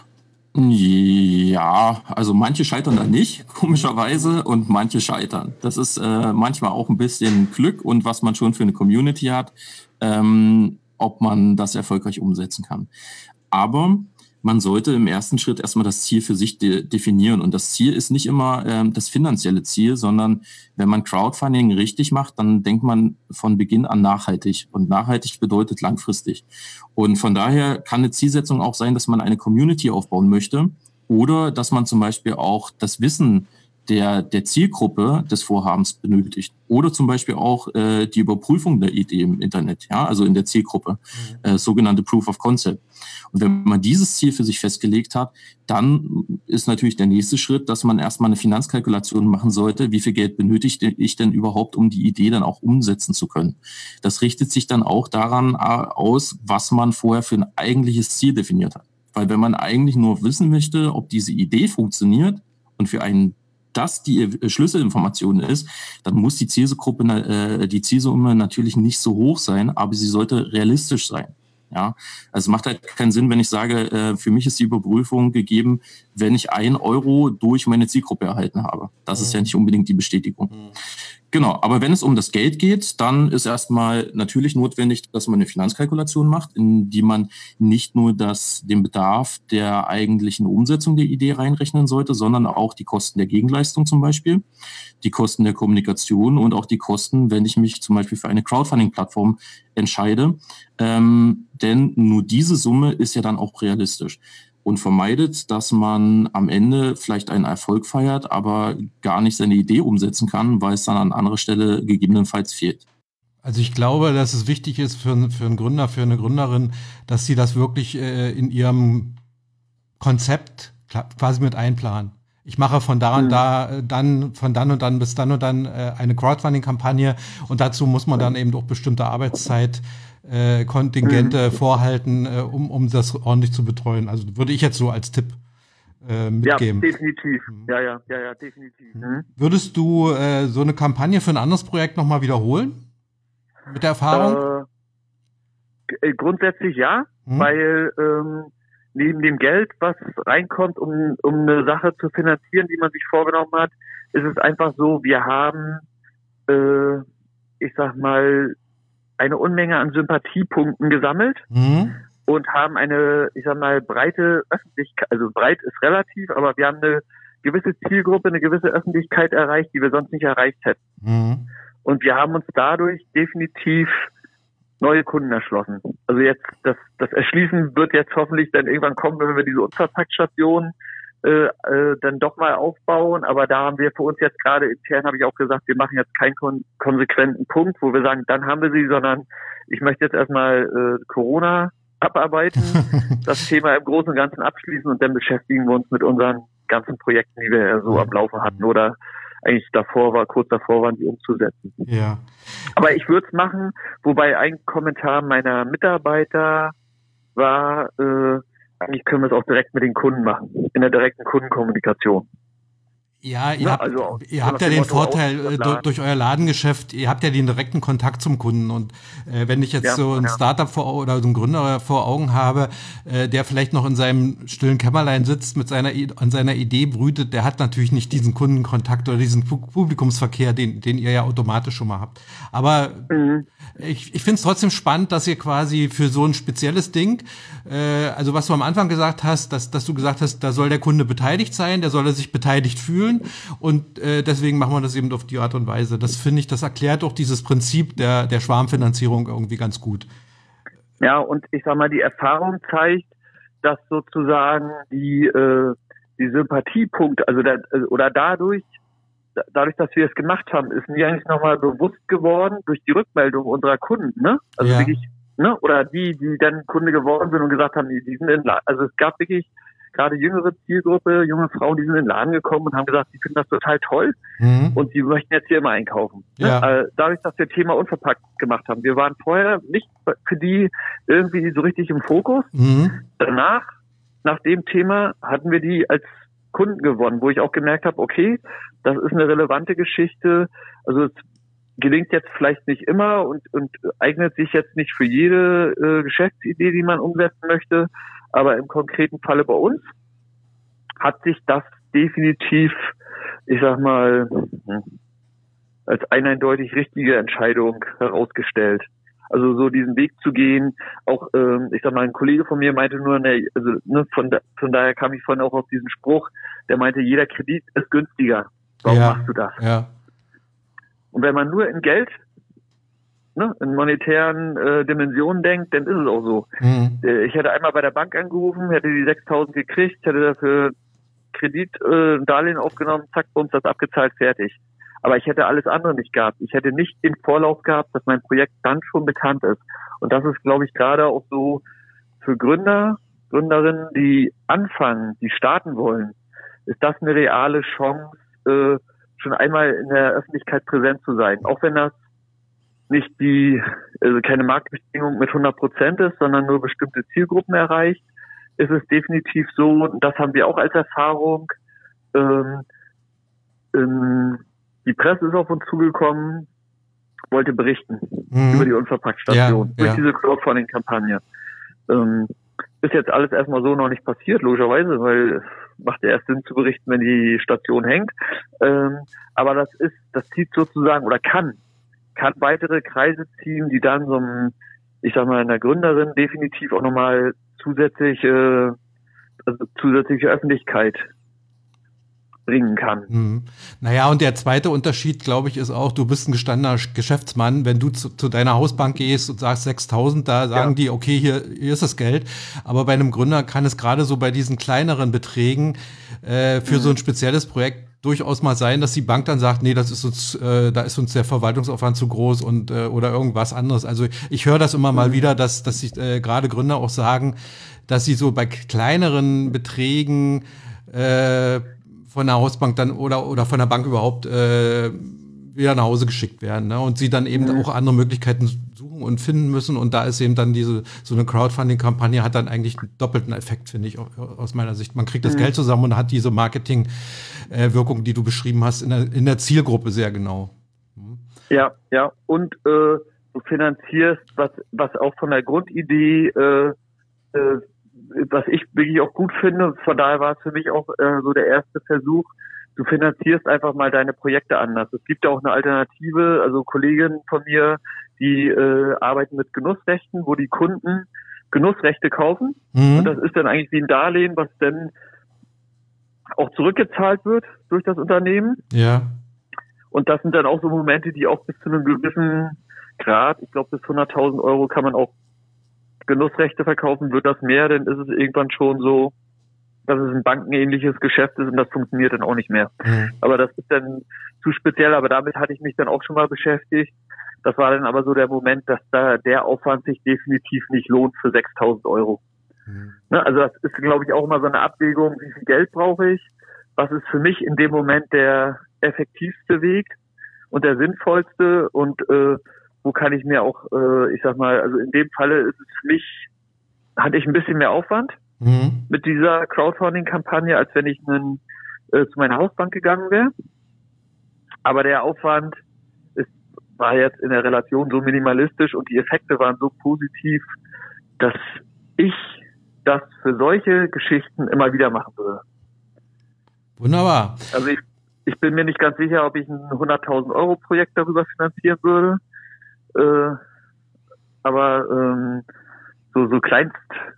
Ja, also manche scheitern da nicht, komischerweise, und manche scheitern. Das ist äh, manchmal auch ein bisschen Glück und was man schon für eine Community hat, ähm, ob man das erfolgreich umsetzen kann. Aber man sollte im ersten Schritt erstmal das Ziel für sich de- definieren. Und das Ziel ist nicht immer ähm, das finanzielle Ziel, sondern wenn man Crowdfunding richtig macht, dann denkt man von Beginn an nachhaltig. Und nachhaltig bedeutet langfristig. Und von daher kann eine Zielsetzung auch sein, dass man eine Community aufbauen möchte oder dass man zum Beispiel auch das Wissen der, der Zielgruppe des Vorhabens benötigt. Oder zum Beispiel auch äh, die Überprüfung der Idee im Internet, ja, also in der Zielgruppe, äh, sogenannte Proof of Concept. Und wenn man dieses Ziel für sich festgelegt hat, dann ist natürlich der nächste Schritt, dass man erstmal eine Finanzkalkulation machen sollte. Wie viel Geld benötige ich denn überhaupt, um die Idee dann auch umsetzen zu können? Das richtet sich dann auch daran aus, was man vorher für ein eigentliches Ziel definiert hat. Weil wenn man eigentlich nur wissen möchte, ob diese Idee funktioniert und für einen das die Schlüsselinformation ist, dann muss die Zielgruppe, äh, die Zielsumme natürlich nicht so hoch sein, aber sie sollte realistisch sein. Ja, also es macht halt keinen Sinn, wenn ich sage, äh, für mich ist die Überprüfung gegeben, wenn ich ein Euro durch meine Zielgruppe erhalten habe. Das mhm. ist ja nicht unbedingt die Bestätigung. Mhm. Genau, aber wenn es um das Geld geht, dann ist erstmal natürlich notwendig, dass man eine Finanzkalkulation macht, in die man nicht nur das, den Bedarf der eigentlichen Umsetzung der Idee reinrechnen sollte, sondern auch die Kosten der Gegenleistung zum Beispiel, die Kosten der Kommunikation und auch die Kosten, wenn ich mich zum Beispiel für eine Crowdfunding-Plattform entscheide. Ähm, denn nur diese Summe ist ja dann auch realistisch und vermeidet, dass man am Ende vielleicht einen Erfolg feiert, aber gar nicht seine Idee umsetzen kann, weil es dann an anderer Stelle gegebenenfalls fehlt. Also ich glaube, dass es wichtig ist für, für einen Gründer, für eine Gründerin, dass sie das wirklich äh, in ihrem Konzept quasi mit einplanen. Ich mache von da und mhm. da, dann, von dann und dann bis dann und dann äh, eine Crowdfunding-Kampagne und dazu muss man dann eben auch bestimmte Arbeitszeit Äh, Kontingente mhm. vorhalten, äh, um, um das ordentlich zu betreuen. Also würde ich jetzt so als Tipp äh, mitgeben. Ja, definitiv. Mhm. Ja, ja, ja, ja, definitiv. Mhm. Würdest du äh, so eine Kampagne für ein anderes Projekt nochmal wiederholen? Mit der Erfahrung? Äh, grundsätzlich ja, mhm. weil ähm, neben dem Geld, was reinkommt, um, um eine Sache zu finanzieren, die man sich vorgenommen hat, ist es einfach so, wir haben, äh, ich sag mal, eine Unmenge an Sympathiepunkten gesammelt mhm. und haben eine, ich sag mal, breite Öffentlichkeit, also breit ist relativ, aber wir haben eine gewisse Zielgruppe, eine gewisse Öffentlichkeit erreicht, die wir sonst nicht erreicht hätten. Mhm. Und wir haben uns dadurch definitiv neue Kunden erschlossen. Also jetzt, das, das Erschließen wird jetzt hoffentlich dann irgendwann kommen, wenn wir diese Unverpackt-Station Äh, äh, dann doch mal aufbauen, aber da haben wir für uns jetzt gerade intern, habe ich auch gesagt, wir machen jetzt keinen kon- konsequenten Punkt, wo wir sagen, dann haben wir sie, sondern ich möchte jetzt erstmal äh, Corona abarbeiten, das Thema im Großen und Ganzen abschließen und dann beschäftigen wir uns mit unseren ganzen Projekten, die wir ja so am Laufe hatten oder eigentlich davor war, kurz davor waren, die umzusetzen. Ja. Aber ich würde es machen, wobei ein Kommentar meiner Mitarbeiter war, äh, eigentlich können wir es auch direkt mit den Kunden machen, in der direkten Kundenkommunikation. Ja, ihr ja, habt, also, ihr habt ja den Motto Vorteil durch, durch euer Ladengeschäft, ihr habt ja den direkten Kontakt zum Kunden und äh, wenn ich jetzt ja, so ein ja. Startup vor oder so einen Gründer vor Augen habe, äh, der vielleicht noch in seinem stillen Kämmerlein sitzt, mit seiner an seiner Idee brütet, der hat natürlich nicht diesen Kundenkontakt oder diesen Publikumsverkehr, den den ihr ja automatisch schon mal habt. Aber mhm. ich ich finde es trotzdem spannend, dass ihr quasi für so ein spezielles Ding, äh, also was du am Anfang gesagt hast, dass dass du gesagt hast, da soll der Kunde beteiligt sein, der soll er sich beteiligt fühlen. Und äh, deswegen machen wir das eben auf die Art und Weise. Das finde ich, das erklärt auch dieses Prinzip der, der Schwarmfinanzierung irgendwie ganz gut. Ja, und ich sag mal, die Erfahrung zeigt, dass sozusagen die, äh, die Sympathiepunkte, also der, oder dadurch, dadurch, dass wir es gemacht haben, ist mir eigentlich nochmal bewusst geworden durch die Rückmeldung unserer Kunden, ne? Also ja. wirklich, ne? Oder die, die dann Kunde geworden sind und gesagt haben, die, die sind in, also es gab wirklich gerade jüngere Zielgruppe, junge Frauen, die sind in den Laden gekommen und haben gesagt, sie finden das total toll mhm. und sie möchten jetzt hier immer einkaufen. Ja. Ne? Äh, dadurch, dass wir Thema unverpackt gemacht haben. Wir waren vorher nicht für die irgendwie so richtig im Fokus. Mhm. Danach, nach dem Thema, hatten wir die als Kunden gewonnen, wo ich auch gemerkt habe, okay, das ist eine relevante Geschichte. Also es gelingt jetzt vielleicht nicht immer und, und eignet sich jetzt nicht für jede äh, Geschäftsidee, die man umsetzen möchte. Aber im konkreten Falle bei uns hat sich das definitiv, ich sag mal, als eine eindeutig richtige Entscheidung herausgestellt. Also so diesen Weg zu gehen, auch, ähm, ich sag mal, ein Kollege von mir meinte nur, ne, also ne, von, da, von daher kam ich vorhin auch auf diesen Spruch, der meinte, jeder Kredit ist günstiger. Warum ja, machst du das? Ja. Und wenn man nur in Geld, ne, in monetären äh, Dimensionen denkt, dann ist es auch so. Mhm. Äh, ich hätte einmal bei der Bank angerufen, hätte die sechstausend gekriegt, hätte dafür Kredit, äh, Darlehen aufgenommen, zack, bums, das abgezahlt, fertig. Aber ich hätte alles andere nicht gehabt. Ich hätte nicht den Vorlauf gehabt, dass mein Projekt dann schon bekannt ist. Und das ist, glaube ich, gerade auch so für Gründer, Gründerinnen, die anfangen, die starten wollen, ist das eine reale Chance, äh, schon einmal in der Öffentlichkeit präsent zu sein. Auch wenn das nicht die, also keine Marktbestimmung mit hundert Prozent ist, sondern nur bestimmte Zielgruppen erreicht, ist es definitiv so, und das haben wir auch als Erfahrung, ähm, ähm, die Presse ist auf uns zugekommen, wollte berichten mhm. über die Unverpackt-Station, ja, durch ja. diese Crowdfunding-Kampagne. Ähm, ist jetzt alles erstmal so noch nicht passiert, logischerweise, weil es macht ja erst Sinn zu berichten, wenn die Station hängt. Ähm, aber das ist, das zieht sozusagen, oder kann, kann weitere Kreise ziehen, die dann so einem, ich sag mal, einer Gründerin definitiv auch nochmal zusätzlich, äh, also zusätzliche Öffentlichkeit bringen kann. Mhm. Naja, und der zweite Unterschied, glaube ich, ist auch, du bist ein gestandener Geschäftsmann. Wenn du zu, zu deiner Hausbank gehst und sagst sechstausend, da sagen ja. die, okay, hier, hier ist das Geld. Aber bei einem Gründer kann es gerade so bei diesen kleineren Beträgen äh, für mhm. so ein spezielles Projekt durchaus mal sein, dass die Bank dann sagt, nee, das ist uns, äh, da ist uns der Verwaltungsaufwand zu groß und äh, oder irgendwas anderes. Also ich höre das immer mhm. mal wieder, dass dass sich äh, gerade Gründer auch sagen, dass sie so bei kleineren Beträgen äh, von der Hausbank dann oder oder von der Bank überhaupt äh, wieder nach Hause geschickt werden, ne? Und sie dann eben mhm. auch andere Möglichkeiten suchen und finden müssen. Und da ist eben dann diese so eine Crowdfunding-Kampagne hat dann eigentlich einen doppelten Effekt, finde ich, aus meiner Sicht. Man kriegt das mhm. Geld zusammen und hat diese Marketing-Wirkung, die du beschrieben hast, in der, in der Zielgruppe sehr genau. Mhm. Ja, ja. Und äh, du finanzierst, was was auch von der Grundidee äh, äh, was ich wirklich auch gut finde, von daher war es für mich auch äh, so der erste Versuch, du finanzierst einfach mal deine Projekte anders. Es gibt ja auch eine Alternative, also Kolleginnen von mir, die äh, arbeiten mit Genussrechten, wo die Kunden Genussrechte kaufen mhm. und das ist dann eigentlich wie ein Darlehen, was dann auch zurückgezahlt wird durch das Unternehmen. Ja. Und das sind dann auch so Momente, die auch bis zu einem gewissen Grad, ich glaube bis hunderttausend Euro kann man auch Genussrechte verkaufen, wird das mehr, dann ist es irgendwann schon so, dass es ein bankenähnliches Geschäft ist und das funktioniert dann auch nicht mehr. Mhm. Aber das ist dann zu speziell, aber damit hatte ich mich dann auch schon mal beschäftigt. Das war dann aber so der Moment, dass da der Aufwand sich definitiv nicht lohnt für sechstausend Euro. Mhm. Ne, also das ist, glaube ich, auch immer so eine Abwägung, wie viel Geld brauche ich, was ist für mich in dem Moment der effektivste Weg und der sinnvollste und äh, wo kann ich mir auch, äh, ich sag mal, also in dem Falle ist es für mich, hatte ich ein bisschen mehr Aufwand mhm. mit dieser Crowdfunding-Kampagne, als wenn ich einen, äh, zu meiner Hausbank gegangen wäre. Aber der Aufwand ist, war jetzt in der Relation so minimalistisch und die Effekte waren so positiv, dass ich das für solche Geschichten immer wieder machen würde. Wunderbar. Also ich, ich bin mir nicht ganz sicher, ob ich ein hunderttausend Euro Projekt darüber finanzieren würde. Äh, aber ähm, so so Kleinst,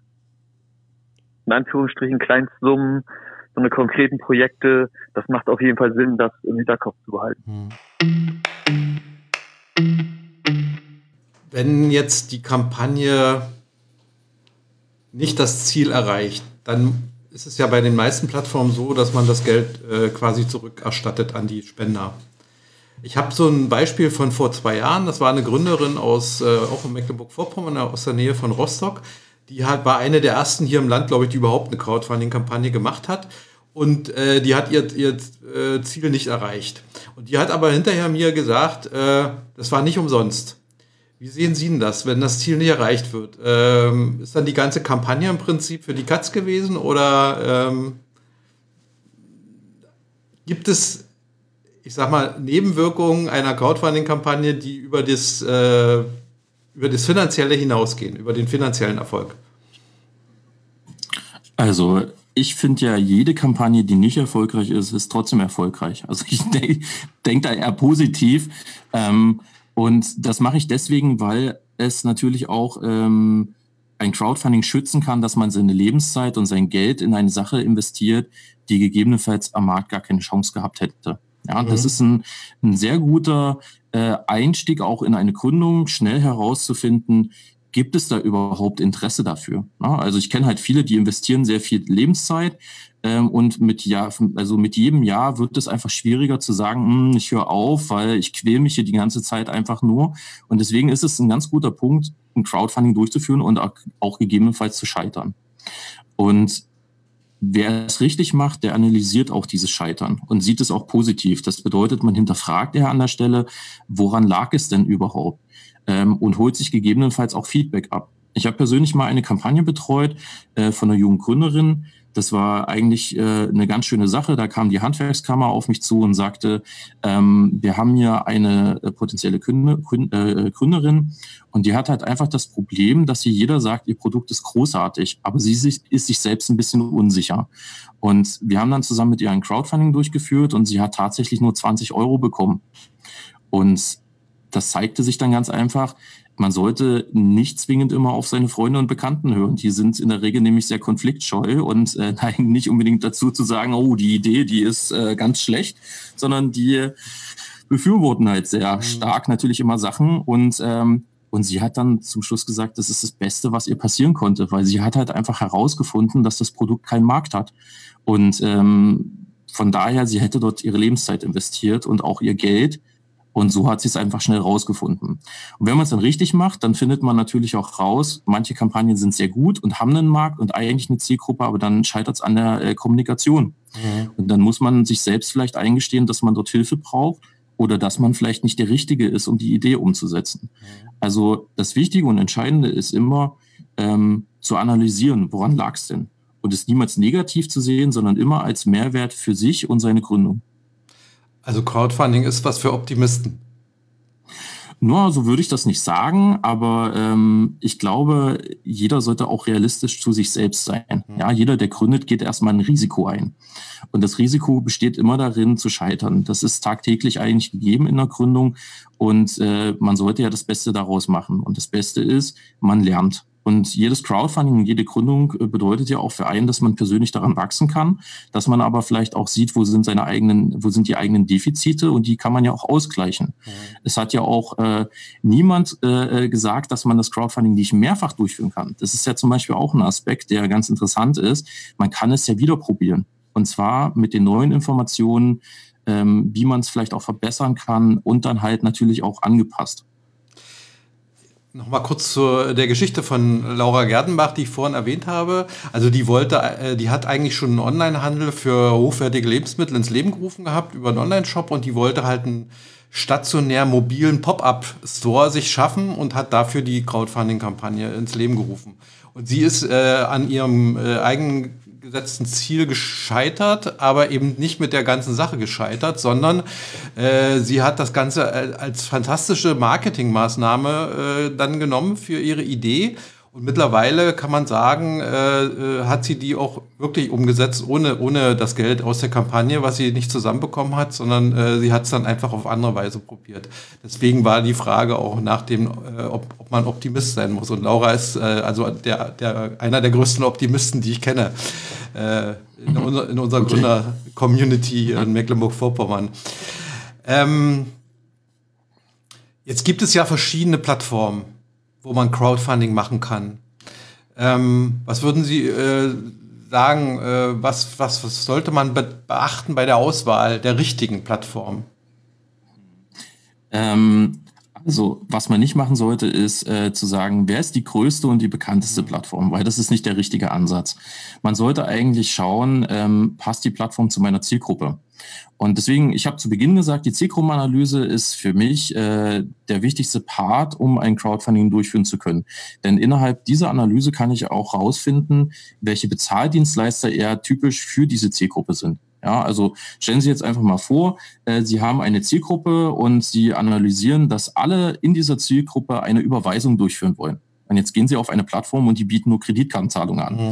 in Anführungsstrichen Kleinstsummen, so eine konkreten Projekte, das macht auf jeden Fall Sinn, das im Hinterkopf zu behalten. Wenn jetzt die Kampagne nicht das Ziel erreicht, dann ist es ja bei den meisten Plattformen so, dass man das Geld äh, quasi zurückerstattet an die Spender. Ich habe so ein Beispiel von vor zwei Jahren, das war eine Gründerin aus, äh, auch in Mecklenburg-Vorpommern, aus der Nähe von Rostock. Die hat, war eine der ersten hier im Land, glaube ich, die überhaupt eine Crowdfunding-Kampagne gemacht hat. Und äh, die hat ihr, ihr äh, Ziel nicht erreicht. Und die hat aber hinterher mir gesagt, äh, das war nicht umsonst. Wie sehen Sie denn das, wenn das Ziel nicht erreicht wird? Ähm, ist dann die ganze Kampagne im Prinzip für die Katz gewesen oder ähm, gibt es, ich sag mal, Nebenwirkungen einer Crowdfunding-Kampagne, die über das, äh, über das Finanzielle hinausgehen, über den finanziellen Erfolg? Also ich finde ja, jede Kampagne, die nicht erfolgreich ist, ist trotzdem erfolgreich. Also ich denke denk da eher positiv. Ähm, und das mache ich deswegen, weil es natürlich auch ähm, ein Crowdfunding schützen kann, dass man seine Lebenszeit und sein Geld in eine Sache investiert, die gegebenenfalls am Markt gar keine Chance gehabt hätte. Ja, mhm. Das ist ein, ein sehr guter äh, Einstieg auch in eine Gründung, schnell herauszufinden, gibt es da überhaupt Interesse dafür? Ja, also ich kenne halt viele, die investieren sehr viel Lebenszeit ähm, und mit Jahr, also mit jedem Jahr wird es einfach schwieriger zu sagen, ich höre auf, weil ich quäle mich hier die ganze Zeit einfach nur. Und deswegen ist es ein ganz guter Punkt, ein Crowdfunding durchzuführen und auch, auch gegebenenfalls zu scheitern. Und wer es richtig macht, der analysiert auch dieses Scheitern und sieht es auch positiv. Das bedeutet, man hinterfragt ja an der Stelle, woran lag es denn überhaupt? Ähm, und holt sich gegebenenfalls auch Feedback ab. Ich habe persönlich mal eine Kampagne betreut äh, von einer jungen Gründerin. Das war eigentlich äh, eine ganz schöne Sache. Da kam die Handwerkskammer auf mich zu und sagte, ähm, wir haben hier eine äh, potenzielle Gründer, äh, Gründerin und die hat halt einfach das Problem, dass sie jeder sagt, ihr Produkt ist großartig, aber sie ist, ist sich selbst ein bisschen unsicher. Und wir haben dann zusammen mit ihr ein Crowdfunding durchgeführt und sie hat tatsächlich nur zwanzig Euro bekommen. Und das zeigte sich dann ganz einfach, man sollte nicht zwingend immer auf seine Freunde und Bekannten hören. Die sind in der Regel nämlich sehr konfliktscheu und äh, neigen nicht unbedingt dazu zu sagen, oh, die Idee, die ist äh, ganz schlecht, sondern die befürworten halt sehr mhm. stark natürlich immer Sachen. Und, ähm, und sie hat dann zum Schluss gesagt, das ist das Beste, was ihr passieren konnte, weil sie hat halt einfach herausgefunden, dass das Produkt keinen Markt hat. Und ähm, von daher, sie hätte dort ihre Lebenszeit investiert und auch ihr Geld. Und so hat sie es einfach schnell rausgefunden. Und wenn man es dann richtig macht, dann findet man natürlich auch raus, manche Kampagnen sind sehr gut und haben einen Markt und eigentlich eine Zielgruppe, aber dann scheitert es an der äh, Kommunikation. Mhm. Und dann muss man sich selbst vielleicht eingestehen, dass man dort Hilfe braucht oder dass man vielleicht nicht der Richtige ist, um die Idee umzusetzen. Mhm. Also das Wichtige und Entscheidende ist immer ähm, zu analysieren, woran lag es denn? Und es niemals negativ zu sehen, sondern immer als Mehrwert für sich und seine Gründung. Also Crowdfunding ist was für Optimisten. Nur so würde ich das nicht sagen, aber ähm, ich glaube, jeder sollte auch realistisch zu sich selbst sein. Ja, jeder, der gründet, geht erstmal ein Risiko ein. Und das Risiko besteht immer darin, zu scheitern. Das ist tagtäglich eigentlich gegeben in der Gründung und äh, man sollte ja das Beste daraus machen. Und das Beste ist, man lernt. Und jedes Crowdfunding, jede Gründung bedeutet ja auch für einen, dass man persönlich daran wachsen kann, dass man aber vielleicht auch sieht, wo sind seine eigenen, wo sind die eigenen Defizite und die kann man ja auch ausgleichen. Mhm. Es hat ja auch äh, niemand äh, gesagt, dass man das Crowdfunding nicht mehrfach durchführen kann. Das ist ja zum Beispiel auch ein Aspekt, der ganz interessant ist. Man kann es ja wieder probieren. Und zwar mit den neuen Informationen, ähm, wie man es vielleicht auch verbessern kann und dann halt natürlich auch angepasst. Nochmal kurz zu der Geschichte von Laura Gerdenbach, die ich vorhin erwähnt habe. Also die wollte, die hat eigentlich schon einen Onlinehandel für hochwertige Lebensmittel ins Leben gerufen gehabt über einen Online-Shop und die wollte halt einen stationär mobilen Pop-up-Store sich schaffen und hat dafür die Crowdfunding-Kampagne ins Leben gerufen. Und sie ist äh, an ihrem äh, eigenen gesetzten Ziel gescheitert, aber eben nicht mit der ganzen Sache gescheitert, sondern äh, sie hat das Ganze als fantastische Marketingmaßnahme äh, dann genommen für ihre Idee. Und mittlerweile kann man sagen, äh, hat sie die auch wirklich umgesetzt, ohne, ohne das Geld aus der Kampagne, was sie nicht zusammenbekommen hat, sondern äh, sie hat es dann einfach auf andere Weise probiert. Deswegen war die Frage auch nach dem, äh, ob, ob man Optimist sein muss. Und Laura ist äh, also der, der, einer der größten Optimisten, die ich kenne äh, in, unser, in unserer okay. Gründer-Community in Mecklenburg-Vorpommern. Ähm, jetzt gibt es ja verschiedene Plattformen, wo man Crowdfunding machen kann. Ähm, was würden Sie äh, sagen, äh, was, was, was sollte man be- beachten bei der Auswahl der richtigen Plattform? Ähm, also, was man nicht machen sollte, ist äh, zu sagen, wer ist die größte und die bekannteste Plattform, weil das ist nicht der richtige Ansatz. Man sollte eigentlich schauen, ähm, passt die Plattform zu meiner Zielgruppe? Und deswegen, ich habe zu Beginn gesagt, die Zielgruppenanalyse ist für mich äh, der wichtigste Part, um ein Crowdfunding durchführen zu können. Denn innerhalb dieser Analyse kann ich auch herausfinden, welche Bezahldienstleister eher typisch für diese Zielgruppe sind. Ja, also stellen Sie jetzt einfach mal vor, äh, Sie haben eine Zielgruppe und Sie analysieren, dass alle in dieser Zielgruppe eine Überweisung durchführen wollen. Und jetzt gehen Sie auf eine Plattform und die bieten nur Kreditkartenzahlungen an. Mhm. Da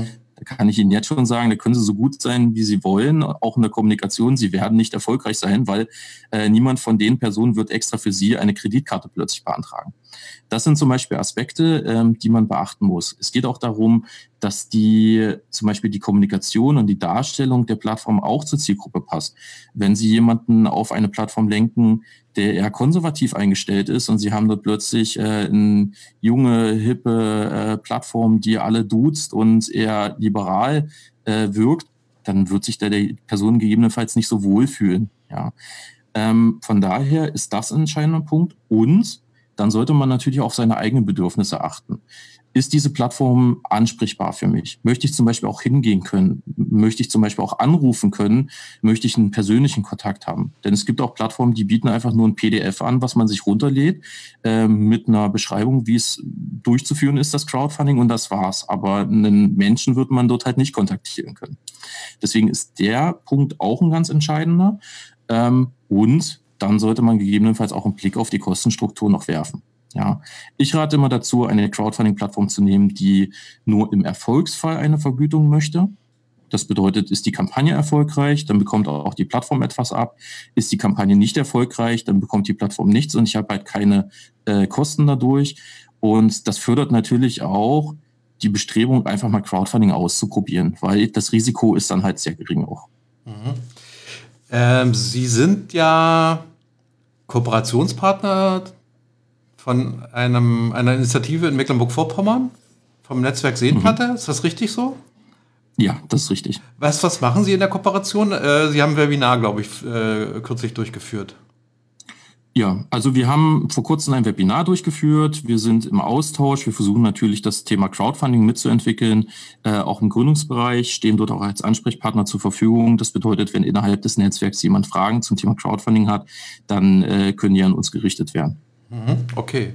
kann ich Ihnen jetzt schon sagen, da können Sie so gut sein, wie Sie wollen, auch in der Kommunikation. Sie werden nicht erfolgreich sein, weil äh, niemand von den Personen wird extra für Sie eine Kreditkarte plötzlich beantragen. Das sind zum Beispiel Aspekte, ähm, die man beachten muss. Es geht auch darum, dass die zum Beispiel die Kommunikation und die Darstellung der Plattform auch zur Zielgruppe passt. Wenn Sie jemanden auf eine Plattform lenken, der eher konservativ eingestellt ist und Sie haben dort plötzlich äh, eine junge, hippe äh, Plattform, die alle duzt und eher liberal äh, wirkt, dann wird sich da die Person gegebenenfalls nicht so wohlfühlen. Ja. Ähm, von daher ist das ein entscheidender Punkt. Und dann sollte man natürlich auch auf seine eigenen Bedürfnisse achten. Ist diese Plattform ansprechbar für mich? Möchte ich zum Beispiel auch hingehen können? Möchte ich zum Beispiel auch anrufen können? Möchte ich einen persönlichen Kontakt haben? Denn es gibt auch Plattformen, die bieten einfach nur ein P D F an, was man sich runterlädt, äh, mit einer Beschreibung, wie es durchzuführen ist, das Crowdfunding, und das war's. Aber einen Menschen wird man dort halt nicht kontaktieren können. Deswegen ist der Punkt auch ein ganz entscheidender. Ähm, und dann sollte man gegebenenfalls auch einen Blick auf die Kostenstruktur noch werfen. Ja, ich rate immer dazu, eine Crowdfunding-Plattform zu nehmen, die nur im Erfolgsfall eine Vergütung möchte. Das bedeutet, ist die Kampagne erfolgreich, dann bekommt auch die Plattform etwas ab. Ist die Kampagne nicht erfolgreich, dann bekommt die Plattform nichts und ich habe halt keine äh, Kosten dadurch. Und das fördert natürlich auch die Bestrebung, einfach mal Crowdfunding auszuprobieren, weil das Risiko ist dann halt sehr gering auch. Mhm. Ähm, Sie sind ja Kooperationspartner von einem, einer Initiative in Mecklenburg-Vorpommern, vom Netzwerk Seenplatte. Mhm. Ist das richtig so? Ja, das ist richtig. Was, was machen Sie in der Kooperation? Äh, Sie haben ein Webinar, glaube ich, äh, kürzlich durchgeführt. Ja, also wir haben vor kurzem ein Webinar durchgeführt. Wir sind im Austausch. Wir versuchen natürlich, das Thema Crowdfunding mitzuentwickeln. Äh, auch im Gründungsbereich stehen dort auch als Ansprechpartner zur Verfügung. Das bedeutet, wenn innerhalb des Netzwerks jemand Fragen zum Thema Crowdfunding hat, dann äh, können die an uns gerichtet werden. Mhm, okay.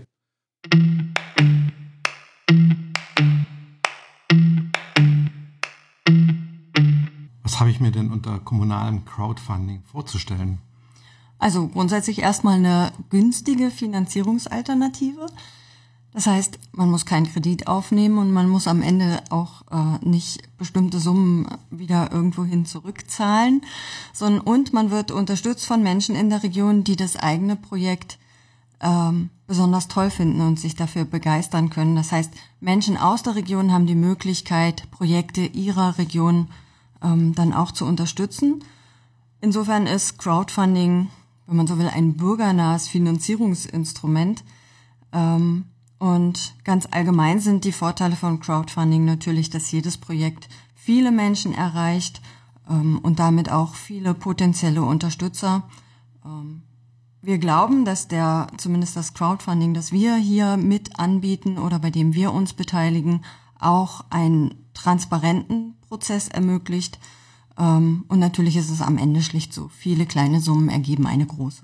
Was habe ich mir denn unter kommunalem Crowdfunding vorzustellen? Also grundsätzlich erstmal eine günstige Finanzierungsalternative. Das heißt, man muss keinen Kredit aufnehmen und man muss am Ende auch äh, nicht bestimmte Summen wieder irgendwohin zurückzahlen, sondern und man wird unterstützt von Menschen in der Region, die das eigene Projekt ähm, besonders toll finden und sich dafür begeistern können. Das heißt, Menschen aus der Region haben die Möglichkeit, Projekte ihrer Region ähm, dann auch zu unterstützen. Insofern ist Crowdfunding, wenn man so will, ein bürgernahes Finanzierungsinstrument. Ähm, und ganz allgemein sind die Vorteile von Crowdfunding natürlich, dass jedes Projekt viele Menschen erreicht ähm, und damit auch viele potenzielle Unterstützer. Ähm, wir glauben, dass der, zumindest das Crowdfunding, das wir hier mit anbieten oder bei dem wir uns beteiligen, auch einen transparenten Prozess ermöglicht. Um, und natürlich ist es am Ende schlicht so. Viele kleine Summen ergeben eine große.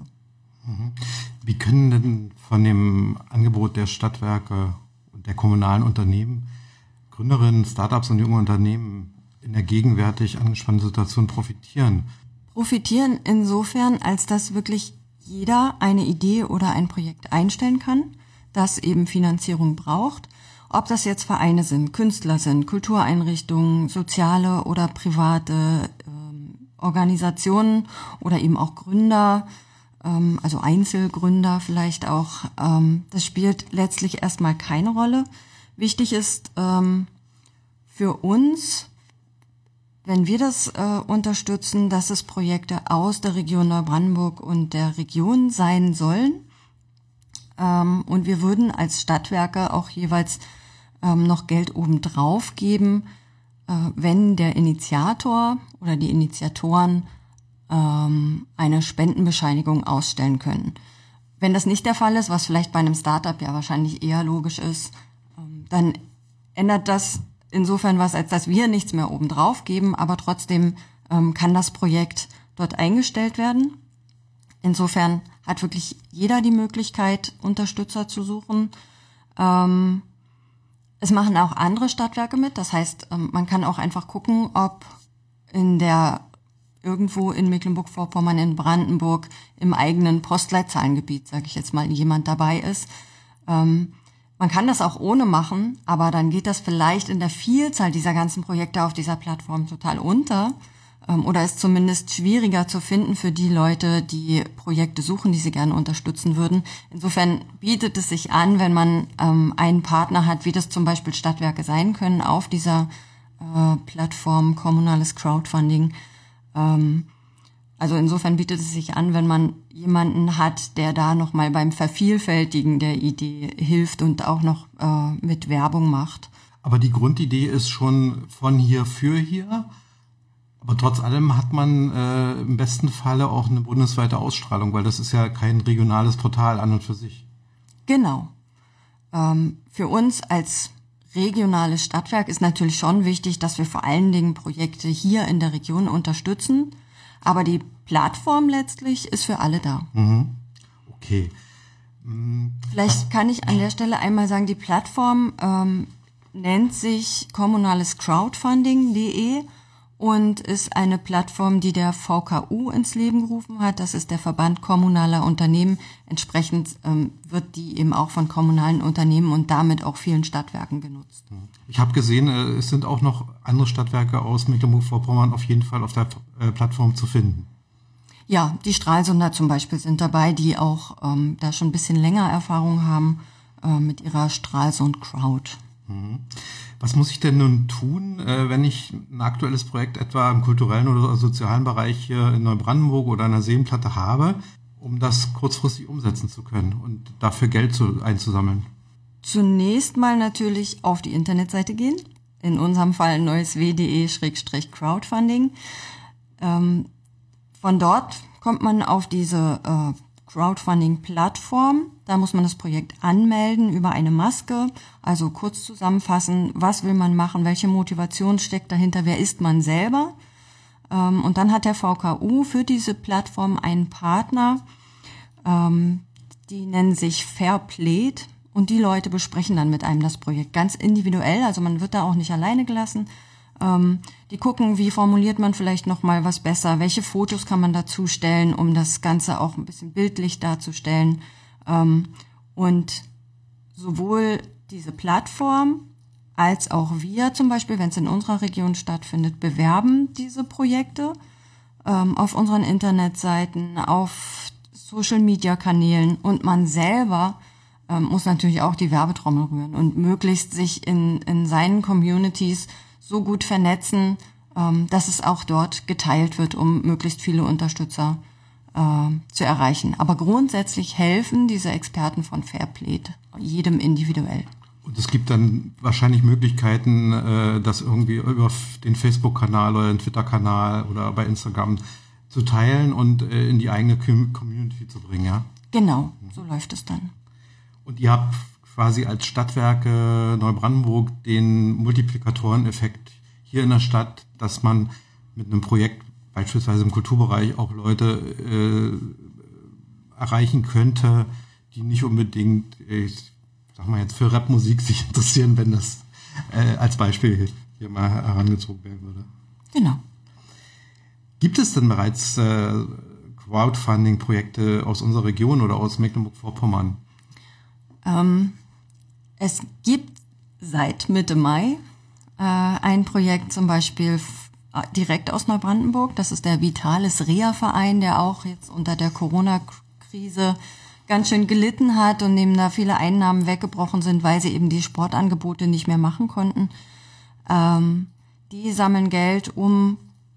Wie können denn von dem Angebot der Stadtwerke und der kommunalen Unternehmen Gründerinnen, Startups und junge Unternehmen in der gegenwärtig angespannten Situation profitieren? Profitieren insofern, als dass wirklich jeder eine Idee oder ein Projekt einstellen kann, das eben Finanzierung braucht. Ob das jetzt Vereine sind, Künstler sind, Kultureinrichtungen, soziale oder private ähm, Organisationen oder eben auch Gründer, ähm, also Einzelgründer vielleicht auch. Ähm, das spielt letztlich erstmal keine Rolle. Wichtig ist ähm, für uns, wenn wir das äh, unterstützen, dass es Projekte aus der Region Neubrandenburg und der Region sein sollen. Ähm, und wir würden als Stadtwerke auch jeweils ähm, noch Geld obendrauf geben, äh, wenn der Initiator oder die Initiatoren ähm, eine Spendenbescheinigung ausstellen können. Wenn das nicht der Fall ist, was vielleicht bei einem Startup ja wahrscheinlich eher logisch ist, ähm, dann ändert das insofern was, als dass wir nichts mehr obendrauf geben, aber trotzdem ähm, kann das Projekt dort eingestellt werden. Insofern hat wirklich jeder die Möglichkeit, Unterstützer zu suchen. Ähm, es machen auch andere Stadtwerke mit. Das heißt, ähm, man kann auch einfach gucken, ob in der irgendwo in Mecklenburg-Vorpommern, in Brandenburg, im eigenen Postleitzahlengebiet, sage ich jetzt mal, jemand dabei ist. Ähm, Man kann das auch ohne machen, aber dann geht das vielleicht in der Vielzahl dieser ganzen Projekte auf dieser Plattform total unter ähm, oder ist zumindest schwieriger zu finden für die Leute, die Projekte suchen, die sie gerne unterstützen würden. Insofern bietet es sich an, wenn man ähm, einen Partner hat, wie das zum Beispiel Stadtwerke sein können, auf dieser äh, Plattform kommunales Crowdfunding. Ähm, Also insofern bietet es sich an, wenn man jemanden hat, der da nochmal beim Vervielfältigen der Idee hilft und auch noch äh, mit Werbung macht. Aber die Grundidee ist schon von hier für hier. Aber trotz allem hat man äh, im besten Falle auch eine bundesweite Ausstrahlung, weil das ist ja kein regionales Portal an und für sich. Genau. Ähm, für uns als regionales Stadtwerk ist natürlich schon wichtig, dass wir vor allen Dingen Projekte hier in der Region unterstützen. Aber die Plattform letztlich ist für alle da. Mhm. Okay. Mhm. Vielleicht kann ich an der Stelle einmal sagen, die Plattform ähm, nennt sich kommunales Crowdfunding punkt de und ist eine Plattform, die der V K U ins Leben gerufen hat. Das ist der Verband kommunaler Unternehmen. Entsprechend ähm, wird die eben auch von kommunalen Unternehmen und damit auch vielen Stadtwerken genutzt. Ich habe gesehen, es sind auch noch andere Stadtwerke aus Mecklenburg-Vorpommern auf jeden Fall auf der äh, Plattform zu finden. Ja, die Stralsunder zum Beispiel sind dabei, die auch ähm, da schon ein bisschen länger Erfahrung haben äh, mit ihrer Stralsund Crowd. Mhm. Was muss ich denn nun tun, äh, wenn ich ein aktuelles Projekt etwa im kulturellen oder sozialen Bereich hier in Neubrandenburg oder an der Seenplatte habe, um das kurzfristig umsetzen zu können und dafür Geld zu, einzusammeln? Zunächst mal natürlich auf die Internetseite gehen. In unserem Fall neuesw punkt de Schrägstrich Crowdfunding. Ähm, von dort kommt man auf diese äh, Crowdfunding-Plattform. Da muss man das Projekt anmelden über eine Maske. Also kurz zusammenfassen, was will man machen, welche Motivation steckt dahinter, wer ist man selber. Ähm, und dann hat der V K U für diese Plattform einen Partner, ähm, die nennen sich Fairplayed. Und die Leute besprechen dann mit einem das Projekt ganz individuell. Also man wird da auch nicht alleine gelassen. Ähm, die gucken, wie formuliert man vielleicht noch mal was besser, welche Fotos kann man dazu stellen, um das Ganze auch ein bisschen bildlich darzustellen. Ähm, und sowohl diese Plattform als auch wir zum Beispiel, wenn es in unserer Region stattfindet, bewerben diese Projekte ähm, auf unseren Internetseiten, auf Social-Media-Kanälen und man selber ähm, muss natürlich auch die Werbetrommel rühren und möglichst sich in, in seinen Communities so gut vernetzen, ähm, dass es auch dort geteilt wird, um möglichst viele Unterstützer äh, zu erreichen. Aber grundsätzlich helfen diese Experten von Fairplayed jedem individuell. Und es gibt dann wahrscheinlich Möglichkeiten, äh, das irgendwie über den Facebook-Kanal oder den Twitter-Kanal oder bei Instagram zu teilen und äh, in die eigene Community zu bringen, ja? Genau, so läuft es dann. Und ihr habt quasi als Stadtwerke Neubrandenburg den Multiplikatoreneffekt hier in der Stadt, dass man mit einem Projekt, beispielsweise im Kulturbereich, auch Leute äh, erreichen könnte, die nicht unbedingt, ich sag mal jetzt, für Rapmusik sich interessieren, wenn das äh, als Beispiel hier mal herangezogen werden würde. Genau. Gibt es denn bereits äh, Crowdfunding-Projekte aus unserer Region oder aus Mecklenburg-Vorpommern? Ähm, es gibt seit Mitte Mai äh, ein Projekt zum Beispiel f- direkt aus Neubrandenburg. Das ist der Vitalis Reha-Verein, der auch jetzt unter der Corona-Krise ganz schön gelitten hat und dem da viele Einnahmen weggebrochen sind, weil sie eben die Sportangebote nicht mehr machen konnten. Ähm, die sammeln Geld, um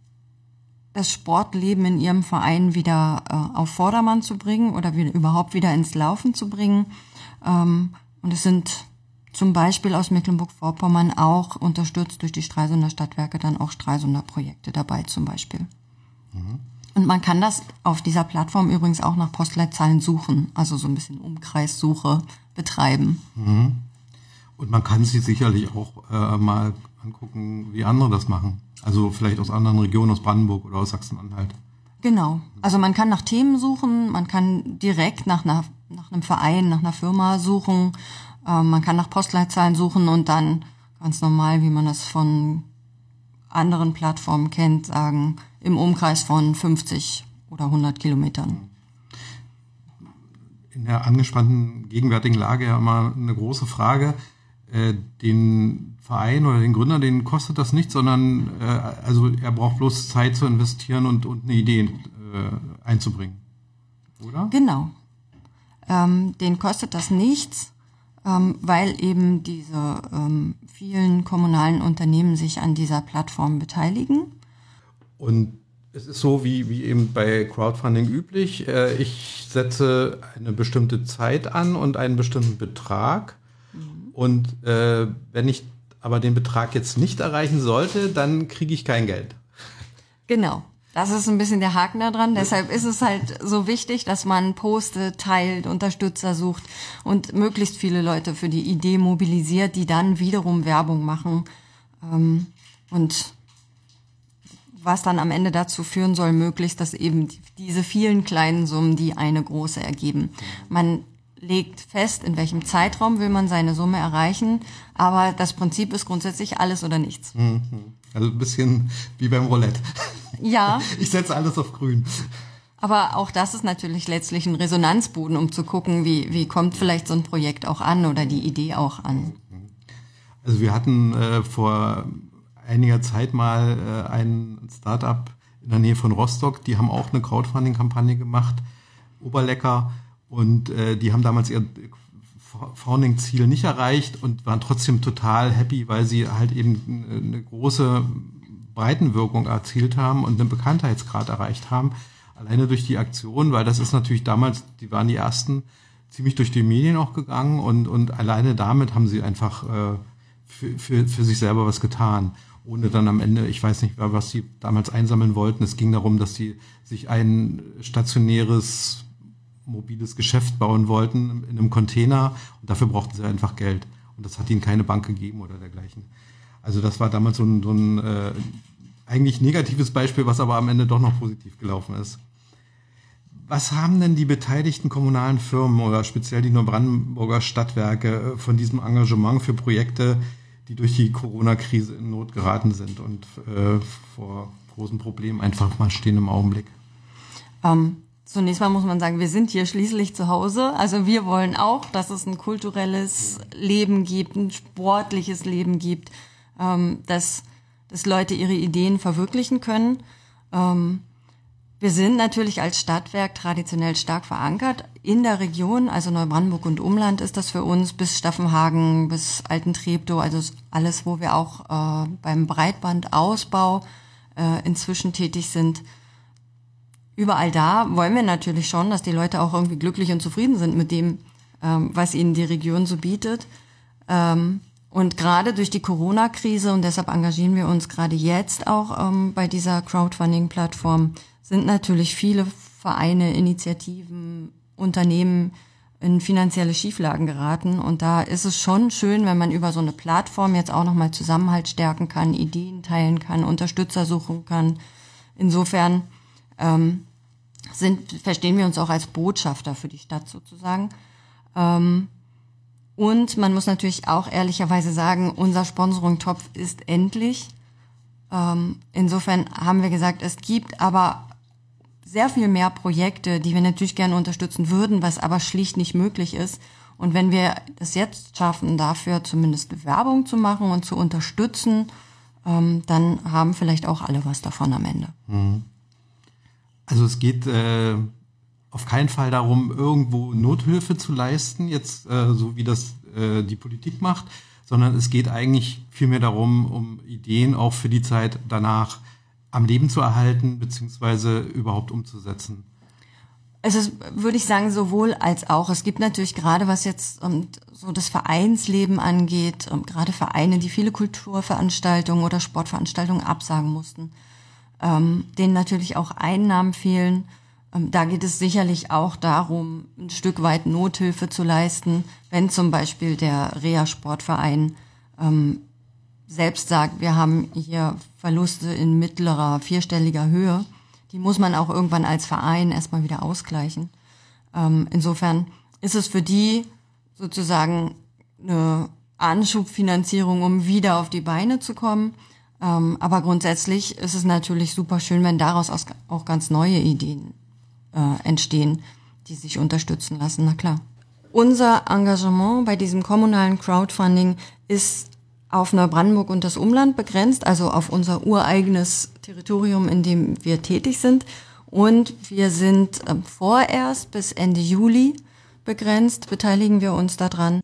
das Sportleben in ihrem Verein wieder äh, auf Vordermann zu bringen oder wieder, überhaupt wieder ins Laufen zu bringen. Ähm, und es sind zum Beispiel aus Mecklenburg-Vorpommern auch unterstützt durch die Stralsunder Stadtwerke dann auch Stralsunder Projekte dabei zum Beispiel. Mhm. Und man kann das auf dieser Plattform übrigens auch nach Postleitzahlen suchen, also so ein bisschen Umkreissuche betreiben. Mhm. Und man kann sich sicherlich auch äh, mal angucken, wie andere das machen. Also vielleicht aus anderen Regionen, aus Brandenburg oder aus Sachsen-Anhalt. Genau. Also man kann nach Themen suchen, man kann direkt nach, einer, nach einem Verein, nach einer Firma suchen, äh, man kann nach Postleitzahlen suchen und dann ganz normal, wie man das von anderen Plattformen kennt, sagen, im Umkreis von fünfzig oder hundert Kilometern. in der angespannten gegenwärtigen Lage ja immer eine große Frage. Äh, den Verein oder den Gründer, den kostet das nichts, sondern äh, also er braucht bloß Zeit zu investieren und, und eine Idee äh, einzubringen. Oder? Genau. Ähm, den kostet das nichts, ähm, weil eben diese ähm, vielen kommunalen Unternehmen sich an dieser Plattform beteiligen. Und es ist so wie, wie eben bei Crowdfunding üblich. Äh, ich setze eine bestimmte Zeit an und einen bestimmten Betrag. Mhm. Und äh, wenn ich aber den Betrag jetzt nicht erreichen sollte, dann kriege ich kein Geld. Genau. Das ist ein bisschen der Haken da dran. Deshalb ist es halt so wichtig, dass man postet, teilt, Unterstützer sucht und möglichst viele Leute für die Idee mobilisiert, die dann wiederum Werbung machen. Ähm, und was dann am Ende dazu führen soll, möglichst, dass eben diese vielen kleinen Summen, die eine große ergeben. Man legt fest, in welchem Zeitraum will man seine Summe erreichen, aber das Prinzip ist grundsätzlich alles oder nichts. Also ein bisschen wie beim Roulette. Ja. Ich setze alles auf grün. Aber auch das ist natürlich letztlich ein Resonanzboden, um zu gucken, wie, wie kommt vielleicht so ein Projekt auch an oder die Idee auch an. Also wir hatten äh, vor einiger Zeit mal äh, ein Startup in der Nähe von Rostock, die haben auch eine Crowdfunding-Kampagne gemacht, Oberlecker, und äh, die haben damals ihr Founding-Ziel nicht erreicht und waren trotzdem total happy, weil sie halt eben eine große Breitenwirkung erzielt haben und einen Bekanntheitsgrad erreicht haben, alleine durch die Aktion, weil das ist natürlich damals, die waren die ersten, ziemlich durch die Medien auch gegangen und und alleine damit haben sie einfach äh, für, für, für sich selber was getan, ohne dann am Ende, ich weiß nicht, was sie damals einsammeln wollten. Es ging darum, dass sie sich ein stationäres, mobiles Geschäft bauen wollten in einem Container und dafür brauchten sie einfach Geld. Und das hat ihnen keine Bank gegeben oder dergleichen. Also das war damals so ein, so ein äh, eigentlich negatives Beispiel, was aber am Ende doch noch positiv gelaufen ist. Was haben denn die beteiligten kommunalen Firmen oder speziell die Neubrandenburger Stadtwerke von diesem Engagement für Projekte, die durch die Corona-Krise in Not geraten sind und äh, vor großen Problemen einfach mal stehen im Augenblick? Um. Zunächst mal muss man sagen, wir sind hier schließlich zu Hause. Also wir wollen auch, dass es ein kulturelles Leben gibt, ein sportliches Leben gibt, ähm, dass, dass Leute ihre Ideen verwirklichen können. Ähm, wir sind natürlich als Stadtwerk traditionell stark verankert in der Region, also Neubrandenburg und Umland ist das für uns, bis Staffenhagen, bis Altentreptow, also alles, wo wir auch äh, beim Breitbandausbau äh, inzwischen tätig sind. Überall da wollen wir natürlich schon, dass die Leute auch irgendwie glücklich und zufrieden sind mit dem, ähm, was ihnen die Region so bietet. Ähm, und gerade durch die Corona-Krise, und deshalb engagieren wir uns gerade jetzt auch ähm, bei dieser Crowdfunding-Plattform, sind natürlich viele Vereine, Initiativen, Unternehmen in finanzielle Schieflagen geraten. Und da ist es schon schön, wenn man über so eine Plattform jetzt auch nochmal Zusammenhalt stärken kann, Ideen teilen kann, Unterstützer suchen kann. Insofern Ähm, sind, verstehen wir uns auch als Botschafter für die Stadt sozusagen. Ähm, und man muss natürlich auch ehrlicherweise sagen, unser Sponsoring-Topf ist endlich. Ähm, insofern haben wir gesagt, es gibt aber sehr viel mehr Projekte, die wir natürlich gerne unterstützen würden, was aber schlicht nicht möglich ist. Und wenn wir es jetzt schaffen, dafür zumindest Werbung zu machen und zu unterstützen, ähm, dann haben vielleicht auch alle was davon am Ende. Mhm. Also es geht äh, auf keinen Fall darum, irgendwo Nothilfe zu leisten, jetzt äh, so wie das äh, die Politik macht, sondern es geht eigentlich vielmehr darum, um Ideen auch für die Zeit danach am Leben zu erhalten, beziehungsweise überhaupt umzusetzen. Es ist, würde ich sagen, sowohl als auch. Es gibt natürlich gerade, was jetzt um, so das Vereinsleben angeht, um, gerade Vereine, die viele Kulturveranstaltungen oder Sportveranstaltungen absagen mussten, ähm, denen natürlich auch Einnahmen fehlen. Ähm, da geht es sicherlich auch darum, ein Stück weit Nothilfe zu leisten, wenn zum Beispiel der Reha-Sportverein ähm, selbst sagt, wir haben hier Verluste in mittlerer, vierstelliger Höhe. Die muss man auch irgendwann als Verein erstmal wieder ausgleichen. Ähm, insofern ist es für die sozusagen eine Anschubfinanzierung, um wieder auf die Beine zu kommen. Ähm, aber grundsätzlich ist es natürlich super schön, wenn daraus auch ganz neue Ideen äh, entstehen. die sich unterstützen lassen, na klar. Unser Engagement bei diesem kommunalen Crowdfunding ist auf Neubrandenburg und das Umland begrenzt, also auf unser ureigenes Territorium, in dem wir tätig sind. Und wir sind äh, vorerst bis Ende Juli begrenzt, beteiligen wir uns daran.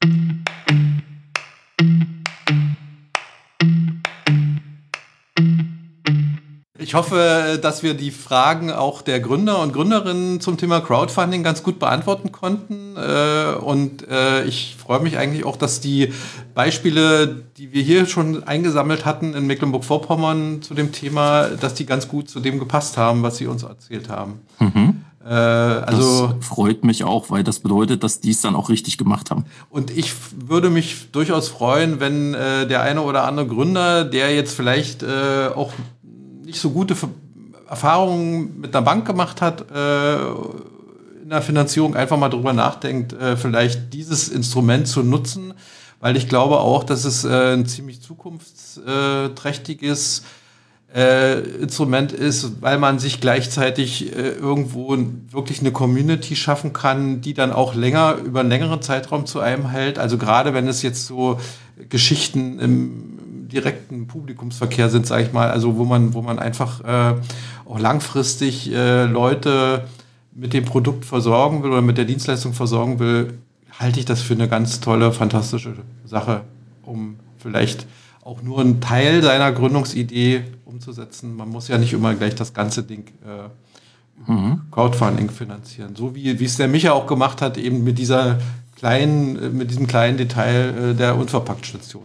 Ich hoffe, dass wir die Fragen auch der Gründer und Gründerinnen zum Thema Crowdfunding ganz gut beantworten konnten. Und ich freue mich eigentlich auch, dass die Beispiele, die wir hier schon eingesammelt hatten in Mecklenburg-Vorpommern zu dem Thema, dass die ganz gut zu dem gepasst haben, was Sie uns erzählt haben. Mhm. Äh, also das freut mich auch, weil das bedeutet, dass die es dann auch richtig gemacht haben. Und ich würde mich durchaus freuen, wenn äh, der eine oder andere Gründer, der jetzt vielleicht äh, auch nicht so gute Erfahrungen mit einer Bank gemacht hat, äh, in der Finanzierung einfach mal drüber nachdenkt, äh, vielleicht dieses Instrument zu nutzen, weil ich glaube auch, dass es äh, ein ziemlich zukunftsträchtiges äh, Instrument ist, weil man sich gleichzeitig äh, irgendwo wirklich eine Community schaffen kann, die dann auch länger, über einen längeren Zeitraum zu einem hält. Also gerade wenn es jetzt so Geschichten im direkten Publikumsverkehr sind, sage ich mal, also wo man, wo man einfach äh, auch langfristig äh, Leute mit dem Produkt versorgen will oder mit der Dienstleistung versorgen will, halte ich das für eine ganz tolle, fantastische Sache, um vielleicht auch nur einen Teil seiner Gründungsidee umzusetzen. Man muss ja nicht immer gleich das ganze Ding äh, mhm. Crowdfunding finanzieren. So wie, wie es der Micha auch gemacht hat, eben mit dieser kleinen, mit diesem kleinen Detail äh, der Unverpackt-Station.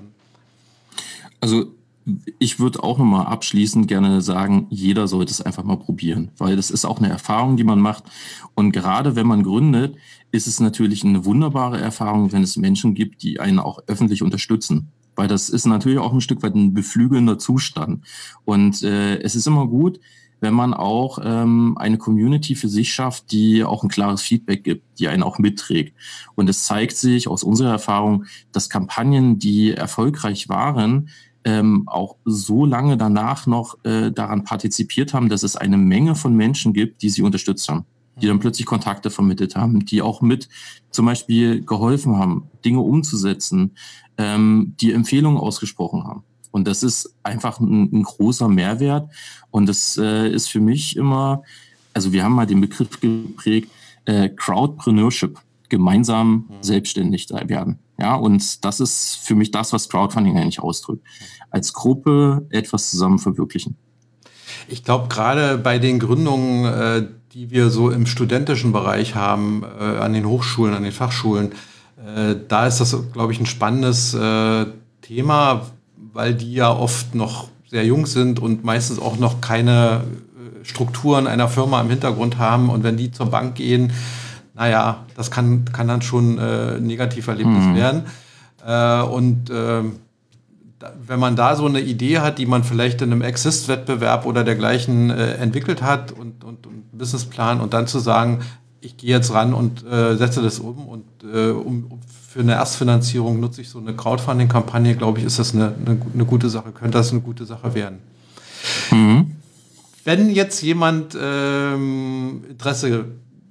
Also ich würde auch nochmal abschließend gerne sagen, jeder sollte es einfach mal probieren, weil das ist auch eine Erfahrung, die man macht. Und gerade wenn man gründet, ist es natürlich eine wunderbare Erfahrung, wenn es Menschen gibt, die einen auch öffentlich unterstützen. Weil das ist natürlich auch ein Stück weit ein beflügelnder Zustand. Und äh, es ist immer gut, wenn man auch ähm, eine Community für sich schafft, die auch ein klares Feedback gibt, die einen auch mitträgt. Und es zeigt sich aus unserer Erfahrung, dass Kampagnen, die erfolgreich waren, ähm, auch so lange danach noch äh, daran partizipiert haben, dass es eine Menge von Menschen gibt, die sie unterstützt haben, die dann plötzlich Kontakte vermittelt haben, die auch mit zum Beispiel geholfen haben, Dinge umzusetzen, ähm, die Empfehlungen ausgesprochen haben. Und das ist einfach ein, ein großer Mehrwert. Und das äh, ist für mich immer, also wir haben mal den Begriff geprägt, äh, Crowdpreneurship, gemeinsam mhm. selbstständig werden. Ja, und das ist für mich das, was Crowdfunding eigentlich ausdrückt. Als Gruppe etwas zusammen verwirklichen. Ich glaube, gerade bei den Gründungen, äh, die wir so im studentischen Bereich haben, äh, an den Hochschulen, an den Fachschulen, äh, da ist das, glaube ich, ein spannendes äh, Thema, weil die ja oft noch sehr jung sind und meistens auch noch keine äh, Strukturen einer Firma im Hintergrund haben. Und wenn die zur Bank gehen, naja, das kann, kann dann schon äh, ein Negativerlebnis mhm. werden. Äh, und äh, da, wenn man da so eine Idee hat, die man vielleicht in einem Exist-Wettbewerb oder dergleichen äh, entwickelt hat und, und, und einen Businessplan und dann zu sagen, ich gehe jetzt ran und äh, setze das um und äh, um, um für eine Erstfinanzierung nutze ich so eine Crowdfunding-Kampagne, glaube ich, ist das eine, eine, eine gute Sache, könnte das eine gute Sache werden. Mhm. Wenn jetzt jemand ähm, Interesse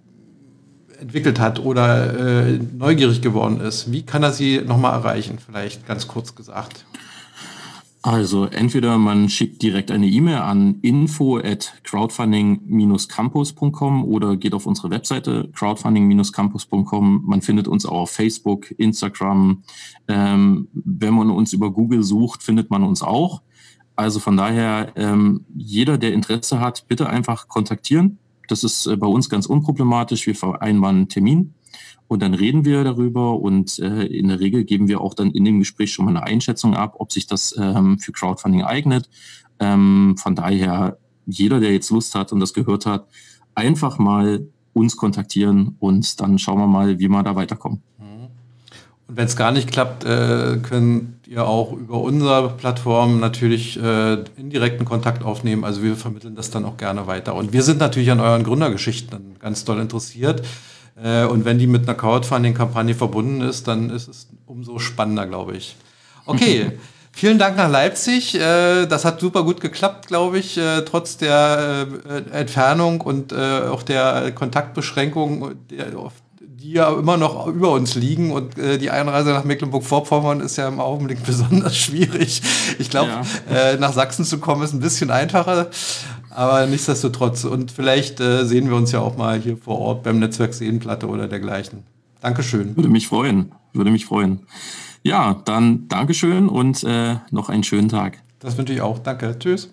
entwickelt hat oder äh, neugierig geworden ist, wie kann er Sie nochmal erreichen? Vielleicht ganz kurz gesagt. Also entweder man schickt direkt eine E-Mail an info at crowdfunding dash campus punkt com oder geht auf unsere Webseite crowdfunding dash campus punkt com. Man findet uns auch auf Facebook, Instagram. Ähm, wenn man uns über Google sucht, findet man uns auch. Also von daher, ähm, jeder, der Interesse hat, bitte einfach kontaktieren. Das ist äh, bei uns ganz unproblematisch. Wir vereinbaren einen Termin und dann reden wir darüber und äh, in der Regel geben wir auch dann in dem Gespräch schon mal eine Einschätzung ab, ob sich das ähm, für Crowdfunding eignet. Ähm, von daher, jeder, der jetzt Lust hat und das gehört hat, einfach mal uns kontaktieren und dann schauen wir mal, wie wir da weiterkommen. Und wenn es gar nicht klappt, äh, könnt ihr auch über unsere Plattform natürlich äh, indirekten Kontakt aufnehmen. Also wir vermitteln das dann auch gerne weiter. Und wir sind natürlich an euren Gründergeschichten ganz doll interessiert. Äh, und wenn die mit einer Crowdfunding-Kampagne verbunden ist, dann ist es umso spannender, glaube ich. Okay, Vielen Dank nach Leipzig. Das hat super gut geklappt, glaube ich, trotz der Entfernung und auch der Kontaktbeschränkungen, die ja immer noch über uns liegen. Und die Einreise nach Mecklenburg-Vorpommern ist ja im Augenblick besonders schwierig. Ich glaube, ja. nach Sachsen zu kommen ist ein bisschen einfacher, aber nichtsdestotrotz. Und vielleicht sehen wir uns ja auch mal hier vor Ort beim Netzwerk Seenplatte oder dergleichen. Dankeschön. Würde mich freuen. Würde mich freuen. Ja, dann Dankeschön und äh, noch einen schönen Tag. Das wünsche ich auch. Danke. Tschüss.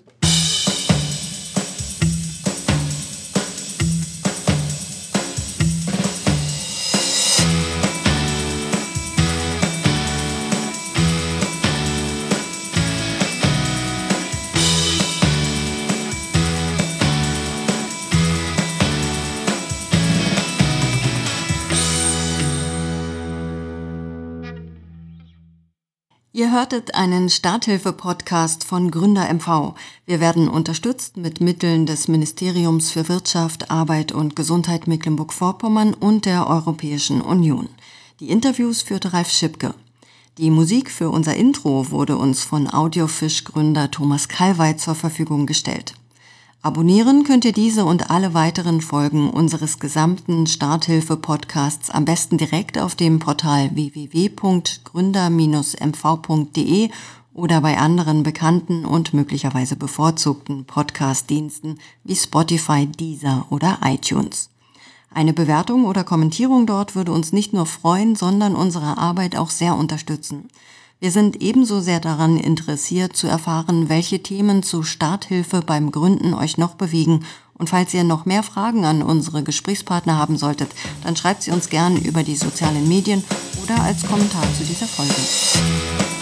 Ihr hörtet einen Starthilfe-Podcast von Gründer M V. Wir werden unterstützt mit Mitteln des Ministeriums für Wirtschaft, Arbeit und Gesundheit Mecklenburg-Vorpommern und der Europäischen Union. Die Interviews führte Ralf Schipke. Die Musik für unser Intro wurde uns von Audiofisch-Gründer Thomas Kalweit zur Verfügung gestellt. Abonnieren könnt ihr diese und alle weiteren Folgen unseres gesamten Starthilfe-Podcasts am besten direkt auf dem Portal w w w punkt gründer Bindestrich m v punkt d e oder bei anderen bekannten und möglicherweise bevorzugten Podcast-Diensten wie Spotify, Deezer oder iTunes. Eine Bewertung oder Kommentierung dort würde uns nicht nur freuen, sondern unsere Arbeit auch sehr unterstützen. Wir sind ebenso sehr daran interessiert, zu erfahren, welche Themen zu Starthilfe beim Gründen euch noch bewegen. Und falls ihr noch mehr Fragen an unsere Gesprächspartner haben solltet, dann schreibt sie uns gern über die sozialen Medien oder als Kommentar zu dieser Folge.